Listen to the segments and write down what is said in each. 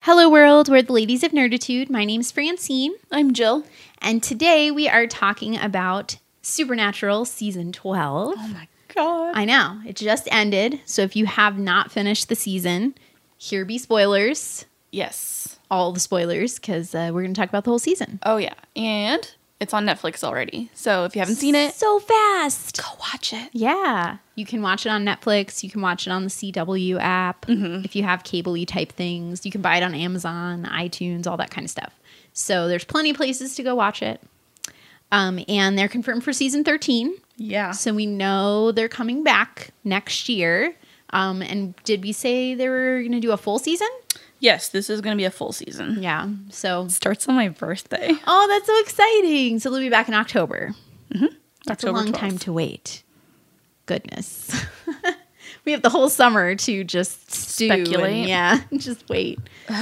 Hello world, we're the Ladies of Nerditude. My name's Francine. I'm Jill. And today we are talking about Supernatural Season 12. Oh my god. I know, it just ended. So if you have not finished the season, here be spoilers. Yes. All the spoilers, because we're going to talk about the whole season. Oh yeah. And it's on Netflix already. So if you haven't seen it, So fast. go watch it. Yeah. You can watch it on Netflix. You can watch it on the CW app. If you have cable-y type things. You can buy it on Amazon, iTunes, all that kind of stuff. So there's plenty of places to go watch it. And they're confirmed for season 13. Yeah. So we know they're coming back next year. And did we say they were going to do a full season? Yes, this is going to be a full season. Yeah. So, It starts on my birthday. oh, that's so exciting. So they'll be back in October. That's October a long 12th. time to wait. Goodness. We have the whole summer to just stew Speculate. and, yeah, just wait.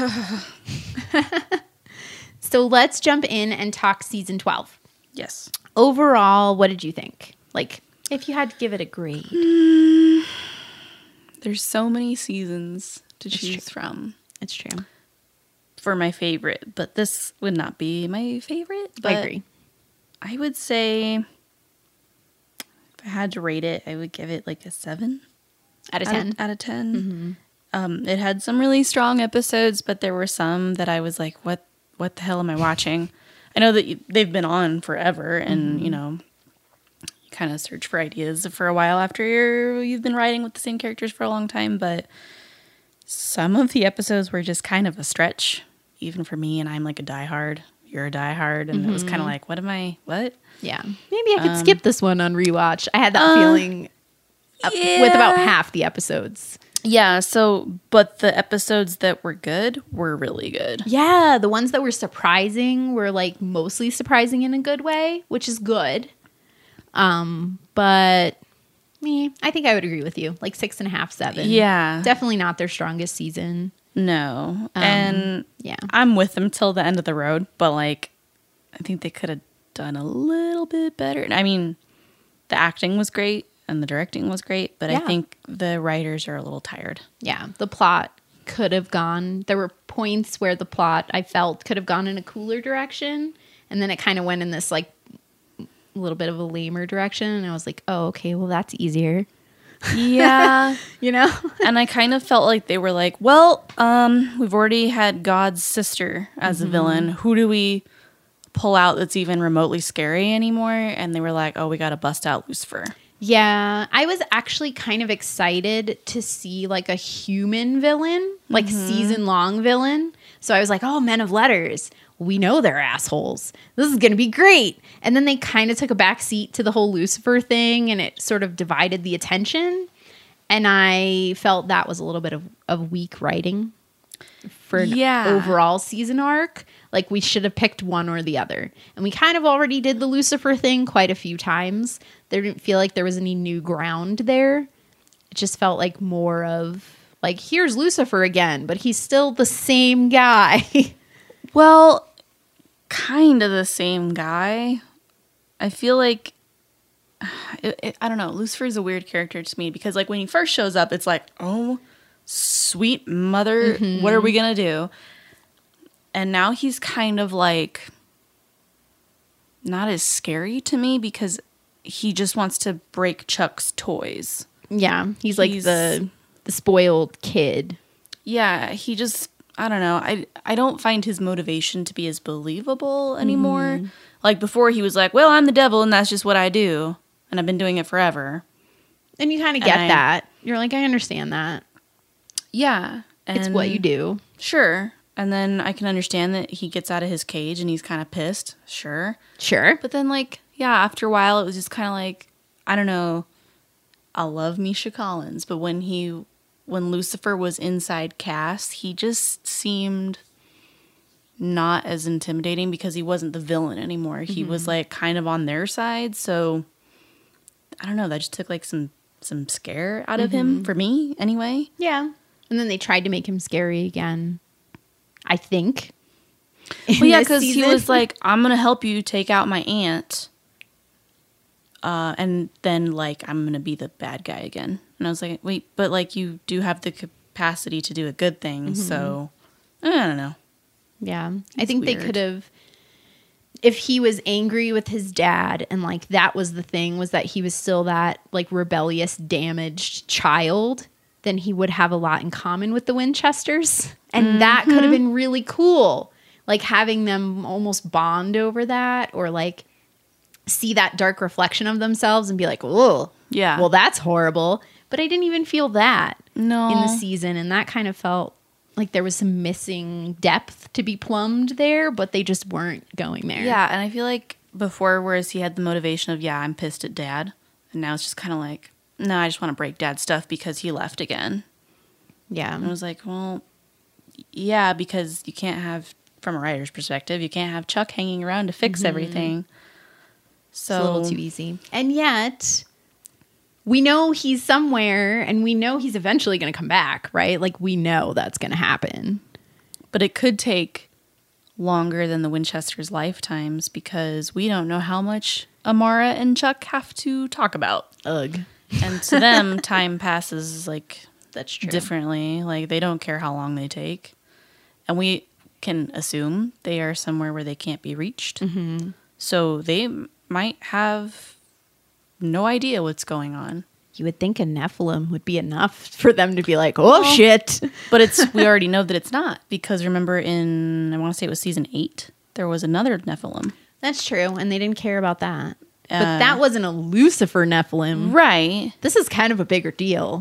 So let's jump in and talk season 12. Yes. Overall, what did you think? Like, if you had to give it a grade. There's so many seasons to It's choose from It's true. for my favorite, but this would not be my favorite. But I agree. I would say if I had to rate it, I would give it like a 7 Out of 10. out of 10. It had some really strong episodes, but there were some that I was like, what the hell am I watching? I know that they've been on forever, and you know, you kind of search for ideas for a while after you've been writing with the same characters for a long time, but some of the episodes were just kind of a stretch, even for me, and I'm like a diehard. You're a diehard, and it was kind of like, what? Yeah. Maybe I could skip this one on rewatch. I had that feeling with about half the episodes. Yeah, but the episodes that were good were really good. Yeah, the ones that were surprising were like mostly surprising in a good way, which is good. But I think I would agree with you. Like 6.5, 7. Yeah. Definitely not their strongest season. No. And Yeah. I'm with them till the end of the road, but like I think they could have done a little bit better. I mean, the acting was great and the directing was great, but Yeah. I think the writers are a little tired. Yeah. The plot could have gone. There were points where the plot I felt could have gone in a cooler direction. And then it kind of went in this like a little bit of a lamer direction. And I was like, oh, okay, well, that's easier. Yeah. You know? And I kind of felt like they were like, well, we've already had God's sister as a villain. Who do we pull out that's even remotely scary anymore? And they were like, oh, we got to bust out Lucifer. Yeah, I was actually kind of excited to see like a human villain, like season-long villain. So I was like, oh, Men of Letters. We know they're assholes. This is going to be great. And then they kind of took a back seat to the whole Lucifer thing, and it sort of divided the attention. And I felt that was a little bit of weak writing for an overall season arc. Like, we should have picked one or the other. And we kind of already did the Lucifer thing quite a few times. There didn't feel like there was any new ground there. It just felt like more of, like, here's Lucifer again, but he's still the same guy. Well, kind of the same guy. I feel like, I don't know, Lucifer is a weird character to me because, like, when he first shows up, it's like, oh, sweet mother, what are we going to do? And now he's kind of like not as scary to me because he just wants to break Chuck's toys. Yeah, he's like the spoiled kid. Yeah, he just, I don't know. I don't find his motivation to be as believable anymore. Like before he was like, well, I'm the devil and that's just what I do. And I've been doing it forever. And you kind of get that. You're like, I understand that. Yeah. It's what you do. Sure. And then I can understand that he gets out of his cage and he's kind of pissed. Sure. Sure. But then, like, yeah, after a while, it was just kind of like, I don't know. I love Misha Collins, but when Lucifer was inside Cass, he just seemed not as intimidating because he wasn't the villain anymore. He was like kind of on their side. So I don't know. That just took like some scare out of him for me anyway. Yeah. And then they tried to make him scary again, I think. Well, yeah, because he was like, I'm going to help you take out my aunt. And then, like, I'm going to be the bad guy again. And I was like, wait, but, like, you do have the capacity to do a good thing. So I don't know. Yeah. I think they weird. could have, if he was angry with his dad and like that was the thing, was that he was still that like rebellious, damaged child, then he would have a lot in common with the Winchesters. And that could have been really cool. Like having them almost bond over that, or like see that dark reflection of themselves and be like, oh, Yeah. well, that's horrible. But I didn't even feel that No. in the season. And that kind of felt like there was some missing depth to be plumbed there, but they just weren't going there. Yeah, and I feel like before, whereas he had the motivation of, yeah, I'm pissed at Dad, and now it's just kind of like, no, I just want to break Dad's stuff because he left again. Yeah. And I was like, well, yeah, because you can't have, from a writer's perspective, you can't have Chuck hanging around to fix everything. So It's a little too easy. And yet, we know he's somewhere, and we know he's eventually going to come back, right? Like, we know that's going to happen. But it could take longer than the Winchesters' lifetimes because we don't know how much Amara and Chuck have to talk about. Ugh. And to them, time passes like That's true. differently. Like they don't care how long they take. And we can assume they are somewhere where they can't be reached. Mm-hmm. So they might have no idea what's going on. You would think a Nephilim would be enough for them to be like, oh, shit. But we already know that it's not because remember in, I want to say it was season 8, there was another Nephilim. That's true. And they didn't care about that. But that wasn't a Lucifer Nephilim. Right. This is kind of a bigger deal.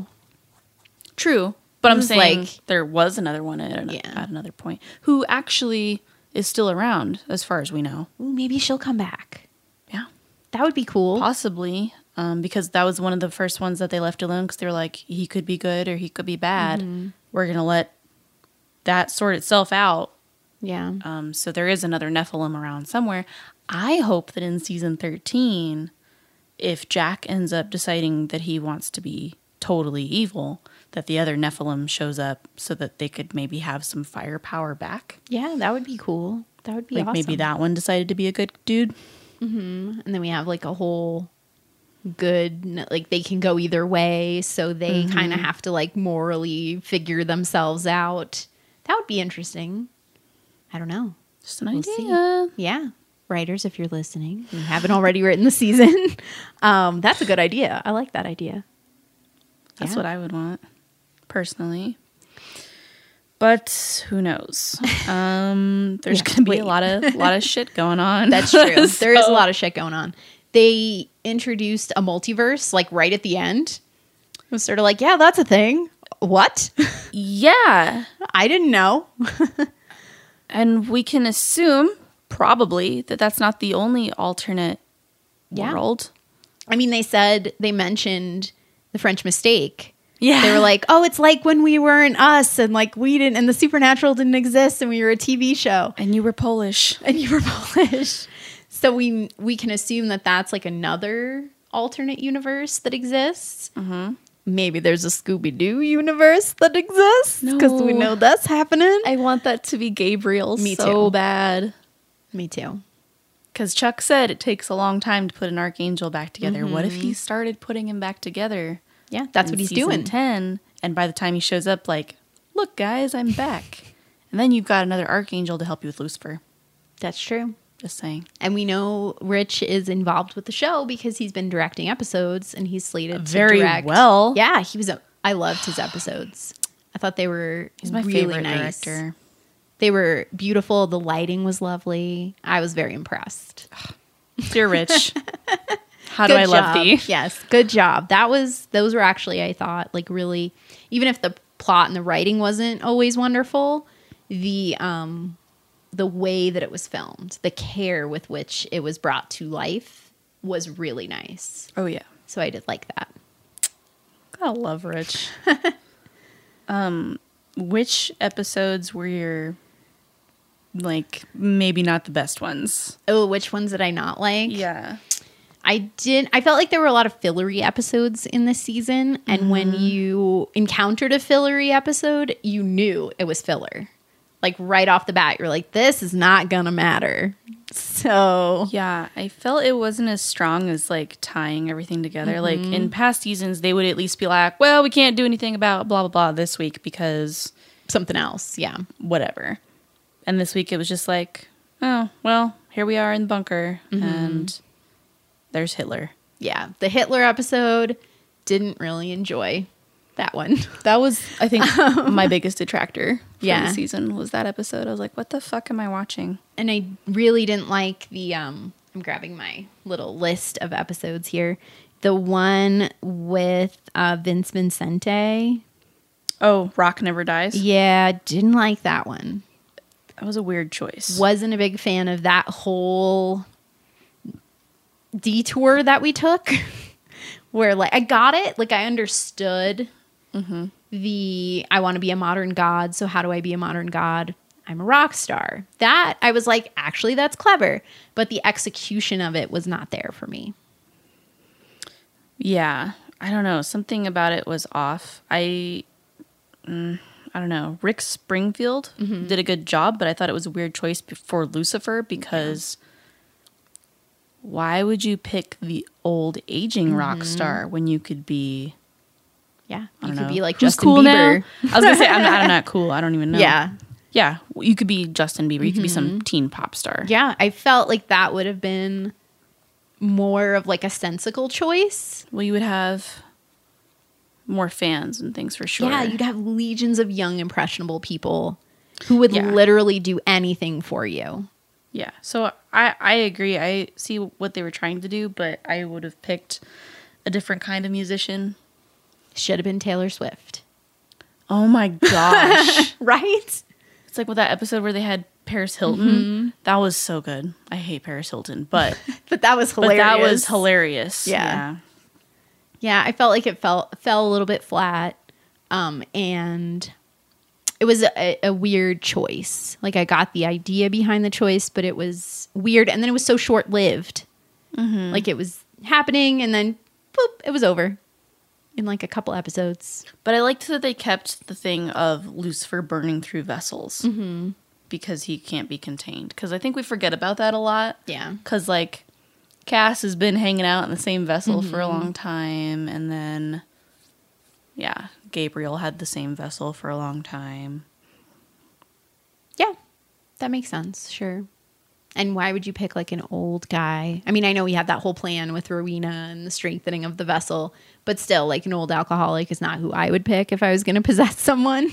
True. But I'm was saying like- there was another one at another point who actually is still around as far as we know. Ooh, maybe she'll come back. Yeah. That would be cool. Possibly. Because that was one of the first ones that they left alone because they were like, he could be good or he could be bad. We're going to let that sort itself out. Yeah. So there is another Nephilim around somewhere. I hope that in season 13, if Jack ends up deciding that he wants to be totally evil, that the other Nephilim shows up so that they could maybe have some firepower back. Yeah, that would be cool. That would be Like awesome. maybe that one decided to be a good dude. And then we have like a whole good, like they can go either way. So they kind of have to like morally figure themselves out. That would be interesting. I don't know. Just an We'll idea. Yeah. Writers, if you're listening, you haven't already written the season. That's a good idea. I like that idea. That's Yeah. what I would want, personally. But who knows? There's Yeah, going to be wait. a lot of shit going on. That's true. There is a lot of shit going on. They introduced a multiverse like right at the end. It was sort of like, yeah, that's a thing. What? Yeah. I didn't know. And we can assume, probably, that that's not the only alternate Yeah. world. I mean, they mentioned the French mistake. Yeah. They were like, oh, it's like when we weren't us and like we didn't, and the supernatural didn't exist and we were a TV show And you were Polish. and you were Polish. So we can assume that that's like another alternate universe that exists. Mm-hmm. Maybe there's a Scooby-Doo universe that exists because we No. know that's happening. I want that to be Gabriel Me so too. bad. Me too. Because Chuck said it takes a long time to put an archangel back together. What if he started putting him back together? Yeah, that's in what he's season doing. 10, and by the time he shows up, like, look, guys, I'm back. And then you've got another archangel to help you with Lucifer. That's true. Just saying. And we know Rich is involved with the show because he's been directing episodes and he's slated to Very direct. well. Yeah, I loved his episodes. I thought they were He's my really favorite nice. director. They were beautiful. The lighting was lovely. I was very impressed. Dear Rich, how do Good I love job. thee? Yes, good job. Those were actually, I thought, like really, even if the plot and the writing wasn't always wonderful, the way that it was filmed, the care with which it was brought to life was really nice. Oh, yeah. So I did like that. I love Rich. Which episodes were your, like, maybe not the best ones? Oh, which ones did I not like? Yeah. I felt like there were a lot of fillery episodes in this season. And when you encountered a fillery episode, you knew it was filler. Like right off the bat, you're like, this is not gonna matter. So Yeah, I felt it wasn't as strong as, like, tying everything together. Like, in past seasons, they would at least be like, well, we can't do anything about blah, blah, blah this week because, something else. Yeah. whatever. And this week it was just like, oh, well, here we are in the bunker and there's Hitler. Yeah. The Hitler episode, didn't really enjoy that one. That was, I think, my biggest detractor for Yeah. the season was that episode. I was like, what the fuck am I watching? And I really didn't like the, I'm grabbing my little list of episodes here. The one with Vince Vincente. Oh, Rock Never Dies? Yeah, didn't like that one. That was a weird choice. Wasn't a big fan of that whole detour that we took. Where, like, I got it. Like, I understood the, I want to be a modern god. So how do I be a modern god? I'm a rock star. That, I was like, actually, that's clever. But the execution of it was not there for me. Yeah. I don't know. Something about it was off. I don't know. Rick Springfield did a good job, but I thought it was a weird choice for Lucifer because why would you pick the old aging rock star when you could be... Yeah. I You don't could know. be like Who's Justin cool Bieber. now? I was going to say, I'm not cool. I don't even know. Yeah. Yeah. You could be Justin Bieber. You could be some teen pop star. Yeah. I felt like that would have been more of like a sensical choice. Well, you would have more fans and things for sure. Yeah. You'd have legions of young, impressionable people who would Yeah. literally do anything for you. Yeah. So I agree. I see what they were trying to do, but I would have picked a different kind of musician. Should have been Taylor Swift. Oh my gosh. Right? It's like with that episode where they had Paris Hilton. That was so good. I hate Paris Hilton, but But that was hilarious. that was hilarious. Yeah. Yeah, I felt like it fell a little bit flat. And it was a weird choice. Like, I got the idea behind the choice, but it was weird. And then it was so short-lived. Like, it was happening, and then, boop, it was over in, like, a couple episodes. But I liked that they kept the thing of Lucifer burning through vessels because he can't be contained. Because I think we forget about that a lot. Yeah. Because, like, Cass has been hanging out in the same vessel for a long time. And then, yeah, Gabriel had the same vessel for a long time. Yeah, that makes sense. Sure. And why would you pick like an old guy? I mean, I know we had that whole plan with Rowena and the strengthening of the vessel, but still, like, an old alcoholic is not who I would pick if I was going to possess someone.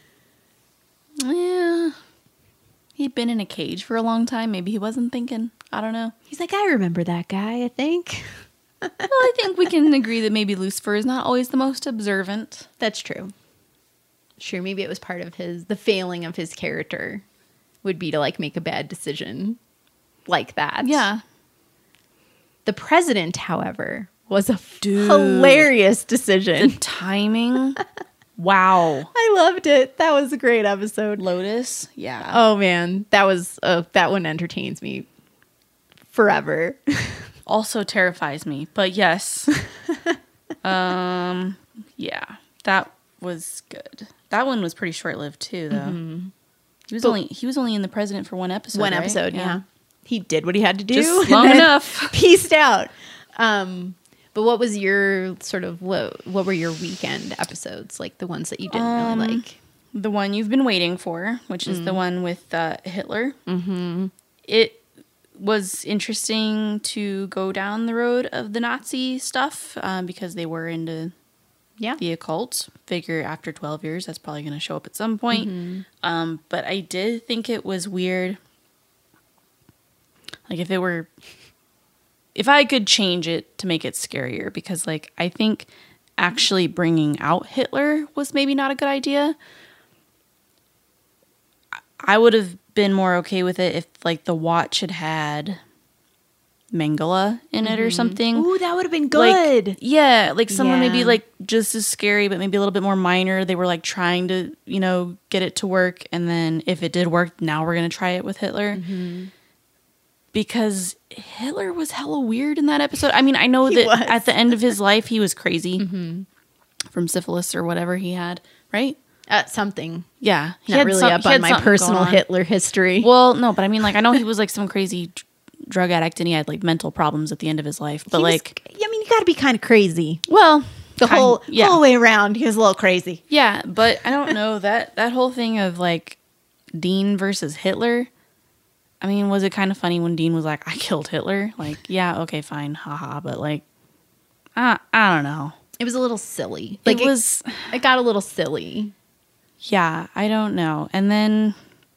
Yeah. He'd been in a cage for a long time. Maybe he wasn't thinking. I don't know. He's like, I remember that guy, I think. Well, I think we can agree that maybe Lucifer is not always the most observant. That's true. Sure, maybe it was part of the failing of his character would be to, like, make a bad decision like that. Yeah. The president, however, was a hilarious decision. The timing. Wow. I loved it. That was a great episode. Lotus. Yeah. Oh man, that one entertains me forever. Also terrifies me. But yes. Yeah. That was good. That one was pretty short-lived too, though. He was only in the president for one episode. One right? episode, yeah. He did what he had to do. Just long enough. Peaced out. But what was your sort of what were your weekend episodes, like the ones that you didn't really like? The one you've been waiting for, which is the one with Hitler. Mm-hmm. It was interesting to go down the road of the Nazi stuff because they were into the occult. Figure after 12 years, that's probably going to show up at some point. But I did think it was weird. Like, if I could change it to make it scarier, because, like, I think actually bringing out Hitler was maybe not a good idea. I would have been more okay with it if, like, the watch had Mengele in it or something. Ooh, that would have been good. Like, yeah, like someone maybe Yeah. like just as scary, but maybe a little bit more minor. They were like trying to, get it to work. And then if it did work, now we're going to try it with Hitler. Because Hitler was hella weird in that episode. I mean, I know that at the end of his life, he was crazy from syphilis or whatever he had, right? Something. Yeah. Not really up on my personal Hitler history. Well, no, but I mean, like, I know he was like some crazy drug addict and he had like mental problems at the end of his life. But I mean, you got to be kind of crazy. well, The whole way around, he was a little crazy. Yeah, but I don't know that whole thing of like Dean versus Hitler. I mean, was it kind of funny when Dean was like, "I killed Hitler"? Like, yeah, okay, fine, haha. But like, I don't know. It was a little silly. Like it got a little silly. Yeah, I don't know. And then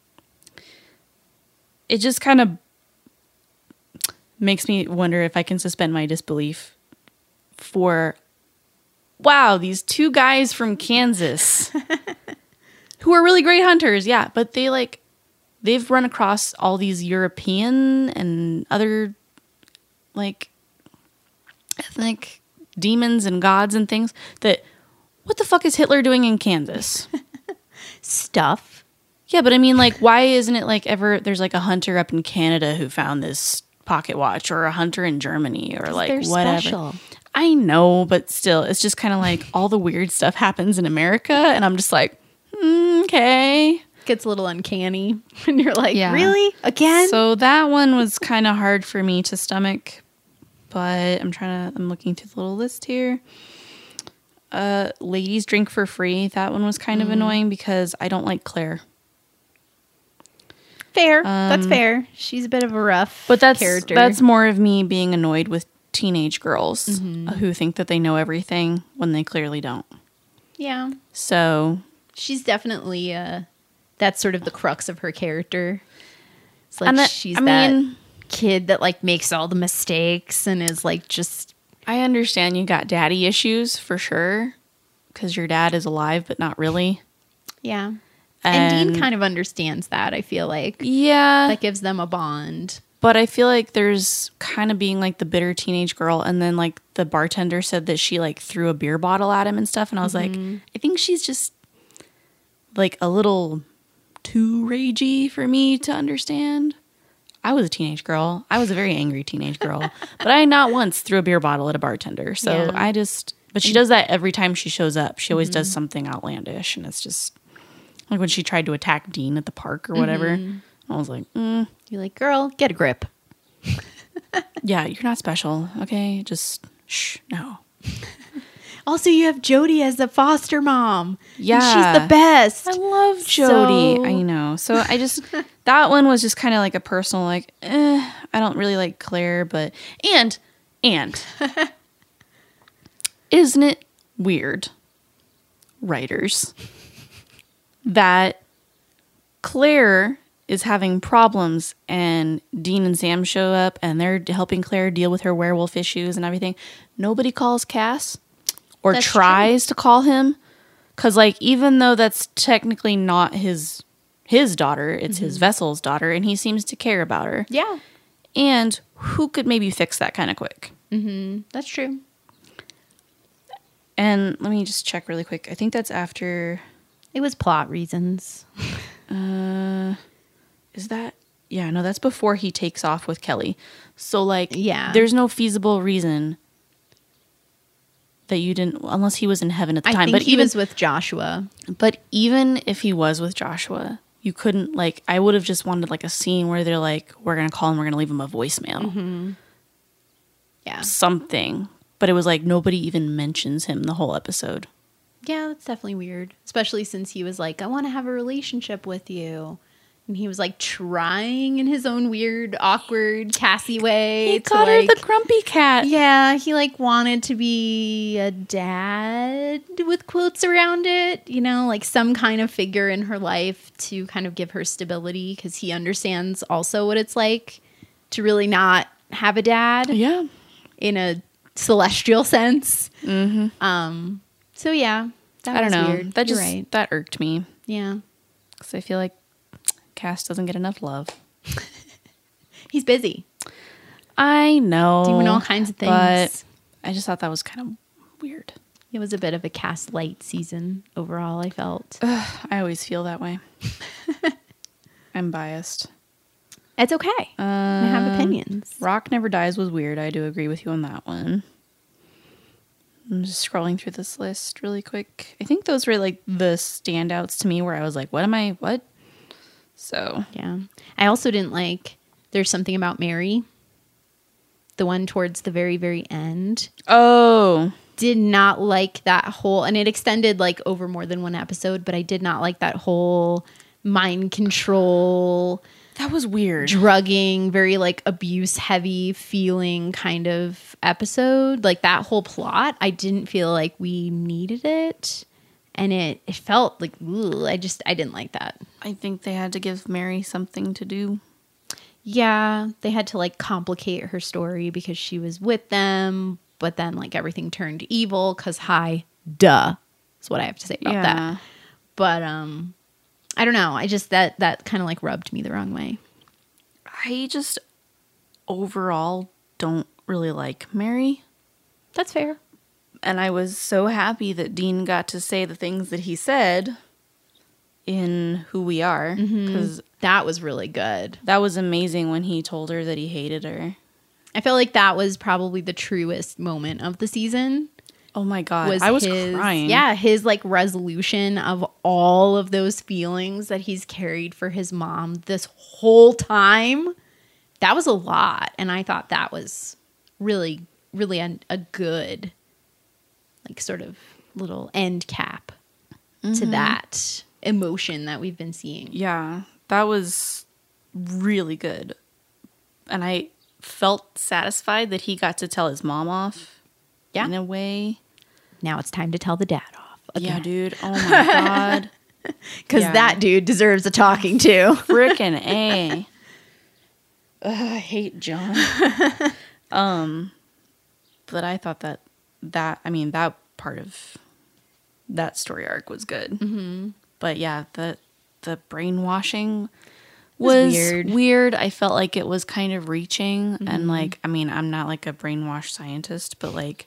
it just kind of makes me wonder if I can suspend my disbelief for, wow, these two guys from Kansas who are really great hunters. Yeah, but they've run across all these European and other like ethnic demons and gods and things that, what the fuck is Hitler doing in Kansas? Stuff. Yeah, but I mean, like, why isn't it like there's like a hunter up in Canada who found this pocket watch, or a hunter in Germany, or like whatever. Special. I know, but still, it's just kind of like all the weird stuff happens in America, and I'm just like, okay. Gets a little uncanny, and you're like, really? Again? So that one was kind of hard for me to stomach, but I'm looking through the little list here. Ladies drink for free. That one was kind of annoying because I don't like Claire. Fair. That's fair. She's a bit of a rough character. That's more of me being annoyed with teenage girls who think that they know everything when they clearly don't. Yeah. So she's definitely that's sort of the crux of her character. It's like she's that kid that like makes all the mistakes and is like just. I understand you got daddy issues for sure because your dad is alive but not really. Yeah. And Dean kind of understands that, I feel like. Yeah. That gives them a bond. But I feel like there's kind of being like the bitter teenage girl, and then like the bartender said that she like threw a beer bottle at him and stuff, and I was like, I think she's just like a little too ragey for me to understand. I was a teenage girl. I was a very angry teenage girl, but I not once threw a beer bottle at a bartender. So but she does that every time she shows up. She always does something outlandish, and it's just like when she tried to attack Dean at the park or whatever. I was like, You're like, girl, get a grip. Yeah, you're not special, okay? Just, no. Also, you have Jody as a foster mom. Yeah. She's the best. I love Jody. I know. So I just, that one was just kind of like a personal, like, I don't really like Claire, but, and, isn't it weird, writers, that Claire is having problems and Dean and Sam show up and they're helping Claire deal with her werewolf issues and everything. Nobody calls Cass or tries to call him. Because like, even though that's technically not his daughter, it's his vessel's daughter, and he seems to care about her. Yeah. And who could maybe fix that kind of quick? That's true. And let me just check really quick. I think that's after... It was plot reasons. Is that? Yeah, no, that's before he takes off with Kelly. So, like, yeah, there's no feasible reason that you didn't, unless he was in heaven at the time. I think but he was with Joshua. But even if he was with Joshua, you couldn't, like, I would have just wanted, like, a scene where they're like, we're going to call him, we're going to leave him a voicemail. Yeah. Something. But it was like, nobody even mentions him the whole episode. Yeah, that's definitely weird. Especially since he was like, I want to have a relationship with you. And he was like trying in his own weird, awkward Cassie way. He got her the grumpy cat. Yeah, he like wanted to be a dad with quotes around it. You know, like some kind of figure in her life to kind of give her stability. Because he understands also what it's like to really not have a dad. Yeah. In a celestial sense. So yeah, that was weird. That that irked me. Yeah, because I feel like Cass doesn't get enough love. He's busy. I know, doing all kinds of things. But I just thought that was kind of weird. It was a bit of a Cass light season overall. I felt. I always feel that way. I'm biased. It's okay. I have opinions. Rock Never Dies was weird. I do agree with you on that one. I'm just scrolling through this list really quick. I think those were like the standouts to me where I was like, what? So. Yeah. I also didn't like, There's Something About Mary. The one towards the very, very end. Oh. did not like that whole, and it extended like over more than one episode, but I did not like that whole mind control, That was weird. drugging, very like abuse heavy feeling kind of episode. Like that whole plot, I didn't feel like we needed it. And it felt like, ugh, I didn't like that. I think they had to give Mary something to do. Yeah, they had to like complicate her story because she was with them, but then like everything turned evil because duh, is what I have to say about that. But I don't know. I just that kind of like rubbed me the wrong way. I just overall don't really like Mary. That's fair. And I was so happy that Dean got to say the things that he said in Who We Are, because That was really good. that was amazing when he told her that he hated her. I feel like that was probably the truest moment of the season. Oh my God. I was crying. Yeah, his like resolution of all of those feelings that he's carried for his mom this whole time. That was a lot. And I thought that was really, really a good, like, sort of little end cap to that emotion that we've been seeing. Yeah, that was really good. And I felt satisfied that he got to tell his mom off. Yeah. In a way. Now it's time to tell the dad off. Yeah, Again. dude. Oh my God. Because that dude deserves a talking to. Frickin' A. Ugh, I hate John. But I thought that part of that story arc was good. Mm-hmm. But yeah, the brainwashing was weird. I felt like it was kind of reaching. And like, I mean, I'm not like a brainwash scientist, but like,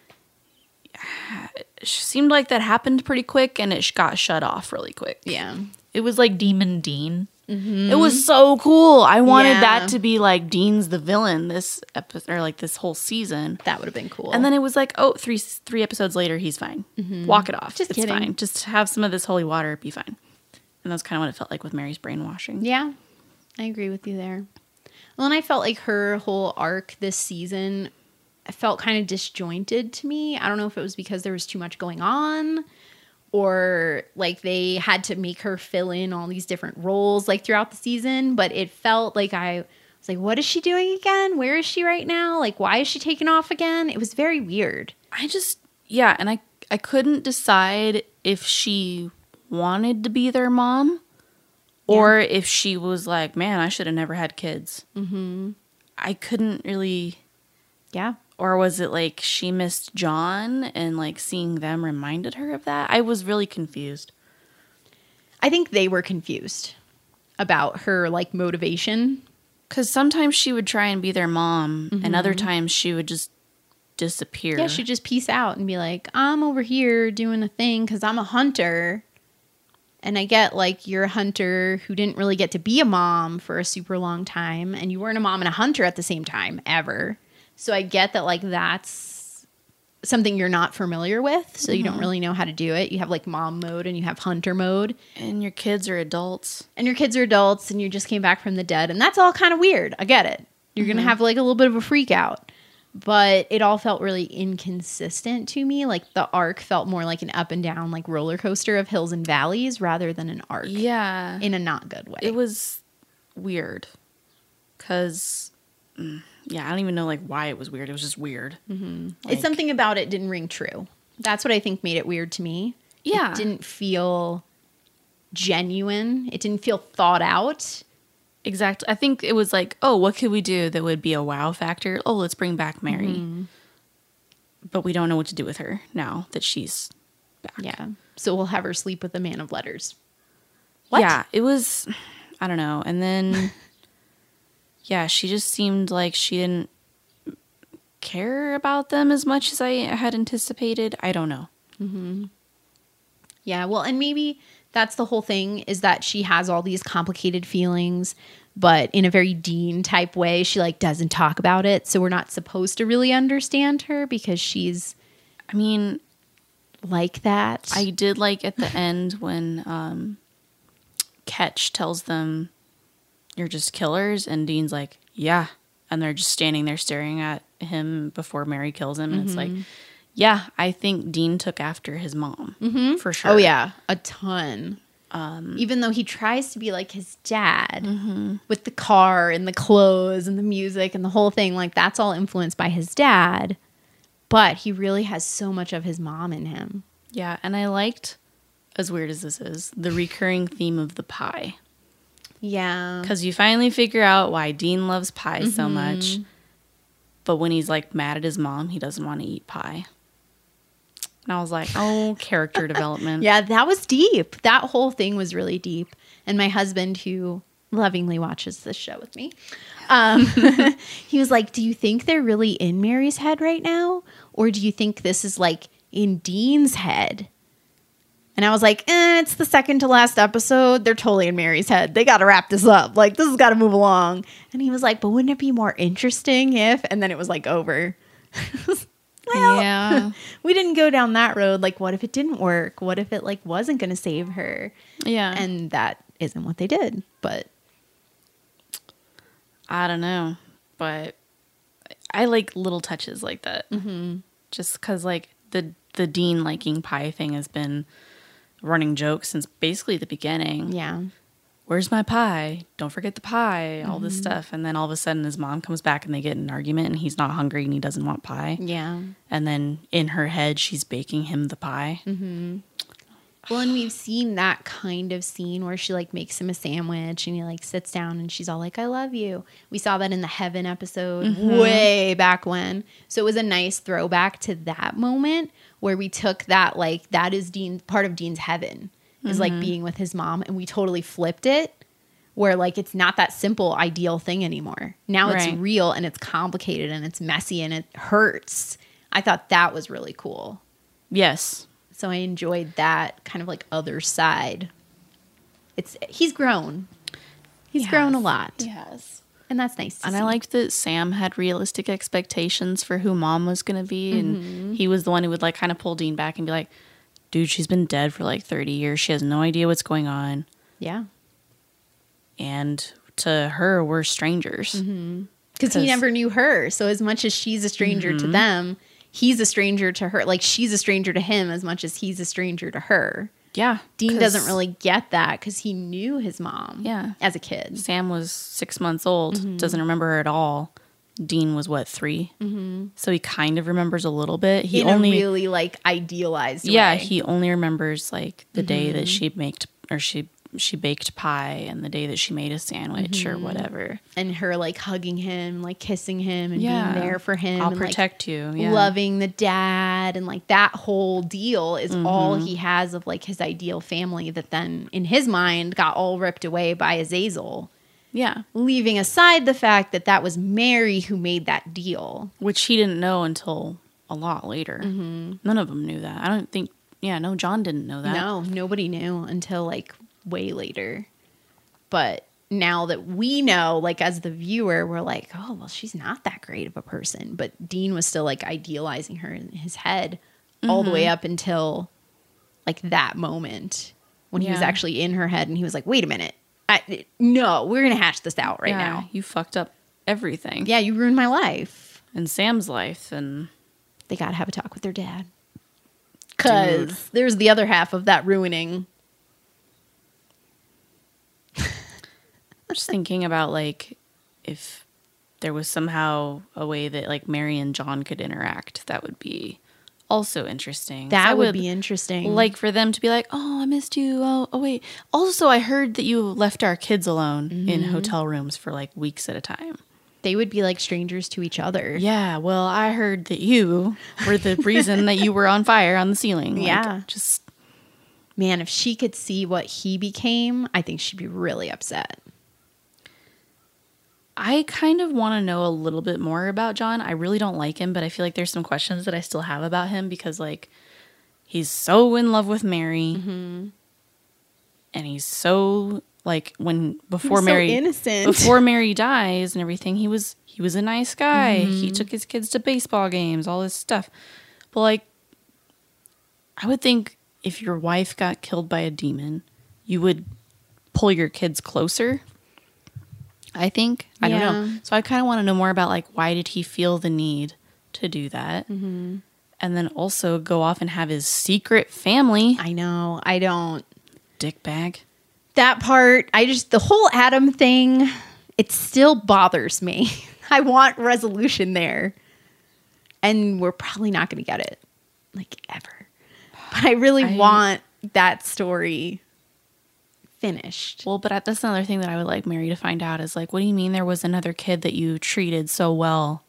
it seemed like that happened pretty quick and it got shut off really quick. Yeah. It was like Demon Dean. It was so cool. I wanted that to be like Dean's the villain this episode, or like this whole season. That would have been cool. And then it was like, oh, three episodes later, he's fine. Walk it off. Just it's kidding. fine. Just have some of this holy water, be fine. And that's kind of what it felt like with Mary's brainwashing. Yeah, I agree with you there. Well, and I felt like her whole arc this season felt kind of disjointed to me. I don't know if it was because there was too much going on, or like they had to make her fill in all these different roles like throughout the season, but it felt like I was like, what is she doing again? Where is she right now? Like, why is she taking off again? It was very weird. And I couldn't decide if she wanted to be their mom or if she was like, man, I should have never had kids. Mm-hmm. I couldn't really. Yeah. Or was it like she missed John and like seeing them reminded her of that? I was really confused. I think they were confused about her like motivation. Because sometimes she would try and be their mom and other times she would just disappear. Yeah, she'd just peace out and be like, I'm over here doing a thing because I'm a hunter. And I get like you're a hunter who didn't really get to be a mom for a super long time. And you weren't a mom and a hunter at the same time ever. So I get that like that's something you're not familiar with. So you don't really know how to do it. You have like mom mode and you have hunter mode. And your kids are adults. And your kids are adults and you just came back from the dead. And that's all kind of weird. I get it. You're going to have like a little bit of a freak out. But it all felt really inconsistent to me. Like the arc felt more like an up and down like roller coaster of hills and valleys rather than an arc. Yeah. In a not good way. It was weird. Because... yeah, I don't even know like why it was weird. It was just weird. Mm-hmm. Like, it's something about it didn't ring true. That's what I think made it weird to me. Yeah. It didn't feel genuine. It didn't feel thought out. Exactly. I think it was like, oh, what could we do that would be a wow factor? Oh, let's bring back Mary. Mm-hmm. But we don't know what to do with her now that she's back. Yeah. So we'll have her sleep with a man of letters. What? Yeah, it was, I don't know. And then... yeah, she just seemed like she didn't care about them as much as I had anticipated. I don't know. Mm-hmm. Yeah, well, and maybe that's the whole thing is that she has all these complicated feelings, but in a very Dean type way, she like doesn't talk about it. So we're not supposed to really understand her because she's, I mean, like that. I did like at the end when Ketch tells them, you're just killers, and Dean's like, yeah, and they're just standing there staring at him before Mary kills him, and it's like, Yeah, I think Dean took after his mom for sure. Oh yeah, a ton. Even though he tries to be like his dad with the car and the clothes and the music and the whole thing, like that's all influenced by his dad. But he really has so much of his mom in him. Yeah, and I liked, as weird as this is, the recurring theme of the pie. Yeah. Because you finally figure out why Dean loves pie so much. But when he's like mad at his mom, he doesn't want to eat pie. And I was like, oh, character development. Yeah, that was deep. That whole thing was really deep. And my husband, who lovingly watches this show with me, he was like, do you think they're really in Mary's head right now? Or do you think this is like in Dean's head? And I was like, it's the second to last episode. They're totally in Mary's head. They got to wrap this up. Like, this has got to move along. And he was like, but wouldn't it be more interesting if? And then it was like over. Well, yeah. we didn't go down that road. Like, what if it didn't work? What if it like wasn't going to save her? Yeah. And that isn't what they did. But I don't know. But I like little touches like that. Just because like the Dean liking pie thing has been running joke since basically the beginning. yeah. Where's my pie? Don't forget the pie. All this stuff. And then all of a sudden his mom comes back and they get in an argument and he's not hungry and he doesn't want pie. Yeah. And then in her head, she's baking him the pie. Well, and we've seen that kind of scene where she like makes him a sandwich and he like sits down and she's all like, I love you. We saw that in the Heaven episode way back when. So it was a nice throwback to that moment where we took that, like, that is part of Dean's heaven is like being with his mom. And we totally flipped it where like, it's not that simple ideal thing anymore. Now it's Right. real and it's complicated and it's messy and it hurts. I thought that was really cool. Yes. So I enjoyed that kind of like other side. He's grown. He's grown a lot. Yes. And that's nice to And see. I liked that Sam had realistic expectations for who mom was going to be. And he was the one who would like kind of pull Dean back and be like, dude, she's been dead for like 30 years. She has no idea what's going on. Yeah. And to her, we're strangers. Because he never knew her. So as much as she's a stranger to them, he's a stranger to her. Like she's a stranger to him as much as he's a stranger to her. Yeah. Dean doesn't really get that because he knew his mom as a kid. Sam was 6 months old, doesn't remember her at all. Dean was what, 3? So he kind of remembers a little bit. He In a really like idealized way. he only remembers like the day that she baked pie and the day that she made a sandwich or whatever. And her like hugging him, like kissing him and Yeah. being there for him. I'll and, like, protect you. Yeah. loving the dad and like that whole deal is all he has of like his ideal family that then in his mind got all ripped away by Azazel, Yeah. leaving aside the fact that that was Mary who made that deal. Which he didn't know until a lot later. None of them knew that. I don't think, no, John didn't know that. No, nobody knew until like way later. But now that we know, like as the viewer, we're like, oh, well, she's not that great of a person. But Dean was still like idealizing her in his head all the way up until like that moment when he was Yeah. actually in her head and he was like, wait a minute. No, we're going to hash this out right now. You fucked up everything. Yeah, you ruined my life. And Sam's life. And They got to have a talk with their dad. Because there's the other half of that ruining. I'm just thinking about like if there was somehow a way that like Mary and John could interact, that would be also interesting. That would be interesting. Like for them to be like, oh, I missed you. Oh, wait. Also, I heard that you left our kids alone in hotel rooms for like weeks at a time. They would be like strangers to each other. Yeah, well, I heard that you were the reason that you were on fire on the ceiling. Like, Yeah. Just, Man, if she could see what he became, I think she'd be really upset. I kind of want to know a little bit more about John. I really don't like him, but I feel like there's some questions that I still have about him because, like, he's so in love with Mary. And he's so, like, before Mary innocent. before Mary dies and everything, he was a nice guy. He took his kids to baseball games, all this stuff. But, like, I would think if your wife got killed by a demon, you would pull your kids closer. I think. I don't know. So I kind of want to know more about, like, why did he feel the need to do that? And and then also go off and have his secret family. I know. I don't. Dickbag. That part, the whole Adam thing, it still bothers me. I want resolution there. And we're probably not going to get it, like, ever. But I really want that story finished. Well, but that's another thing that I would like Mary to find out is, like, what do you mean there was another kid that you treated so well?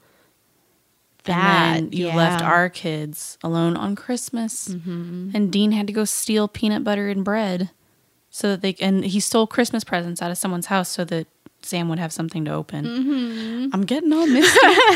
And then you left our kids alone on Christmas. And Dean had to go steal peanut butter and bread so that and he stole Christmas presents out of someone's house so that Sam would have something to open. I'm getting all misty.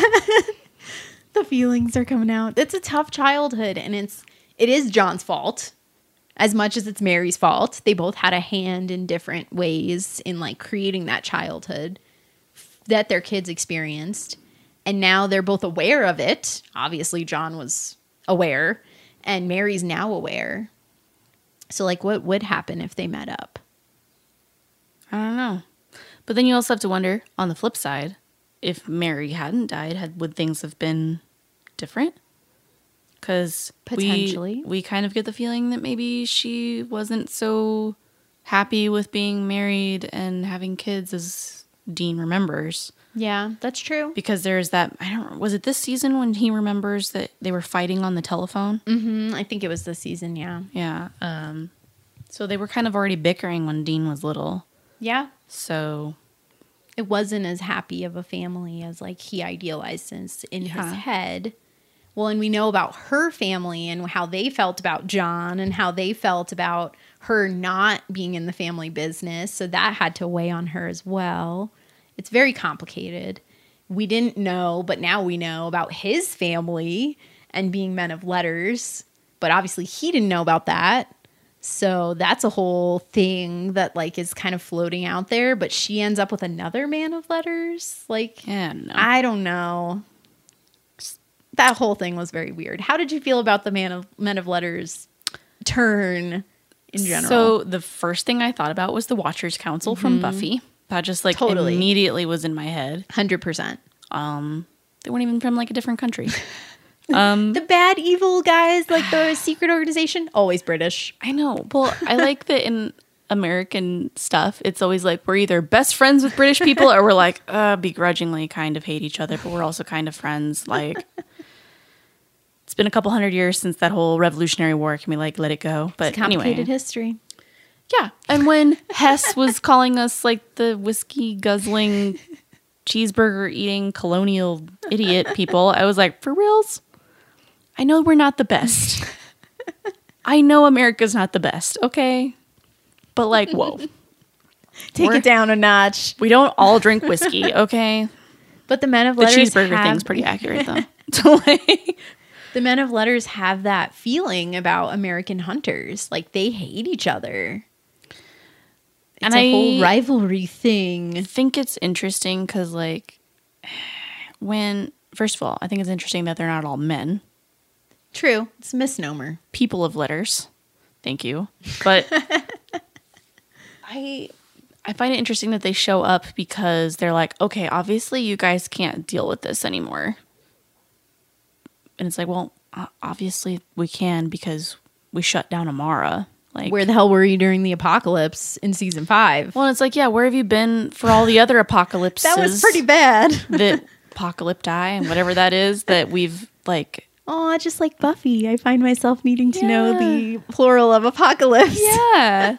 The feelings are coming out. It's a tough childhood, and it is John's fault as much as it's Mary's fault. They both had a hand in different ways in, like, creating that childhood that their kids experienced. And now they're both aware of it. Obviously, John was aware, and Mary's now aware. So, like, what would happen if they met up? I don't know. But then you also have to wonder, on the flip side, if Mary hadn't died, would things have been different? Because potentially, we kind of get the feeling that maybe she wasn't so happy with being married and having kids as Dean remembers. Yeah, that's true. Because there's that, was it this season when he remembers that they were fighting on the telephone? I think it was this season, yeah. Yeah. So they were kind of already bickering when Dean was little. Yeah. So it wasn't as happy of a family as, like, he idealized in his head. Well, and we know about her family and how they felt about John and how they felt about her not being in the family business. So that had to weigh on her as well. It's very complicated. We didn't know, but now we know about his family and being men of letters. But obviously he didn't know about that. So that's a whole thing that, like, is kind of floating out there. But she ends up with another man of letters. Like, yeah, no. I don't know. That whole thing was very weird. How did you feel about the men of letters turn in general? So the first thing I thought about was the Watchers Council from Buffy. That just, like, immediately was in my head. 100%. They weren't even from, like, a different country. The bad, evil guys, like the secret organization, always British. I know. Well, I like that in American stuff, it's always like we're either best friends with British people or we're like begrudgingly kind of hate each other, but we're also kind of friends. Like, it's been a couple hundred years since that whole Revolutionary War. Can we, like, let it go? But it's complicated anyway. history. Yeah. And when Hess was calling us, like, the whiskey guzzling, cheeseburger eating colonial idiot people, I was like, for reals? I know we're not the best. I know America's not the best, okay? But, like, whoa. Take it down a notch. We don't all drink whiskey, okay? But the men of the letters cheeseburger thing's pretty accurate, though. So, like, the men of letters have that feeling about American hunters. Like, they hate each other. It's a whole rivalry thing. I think it's interesting because, like, first of all, I think it's interesting that they're not all men. True. It's a misnomer. People of letters. Thank you. But I find it interesting that they show up because they're like, okay, obviously you guys can't deal with this anymore. And it's like, well, obviously we can because we shut down Amara. Like, where the hell were you during the apocalypse in season 5? Well, it's like, yeah, where have you been for all the other apocalypses? That was pretty bad. The apocalypti and whatever that is that we've, like... Oh, just like Buffy. I find myself needing to know the plural of apocalypse. Yeah.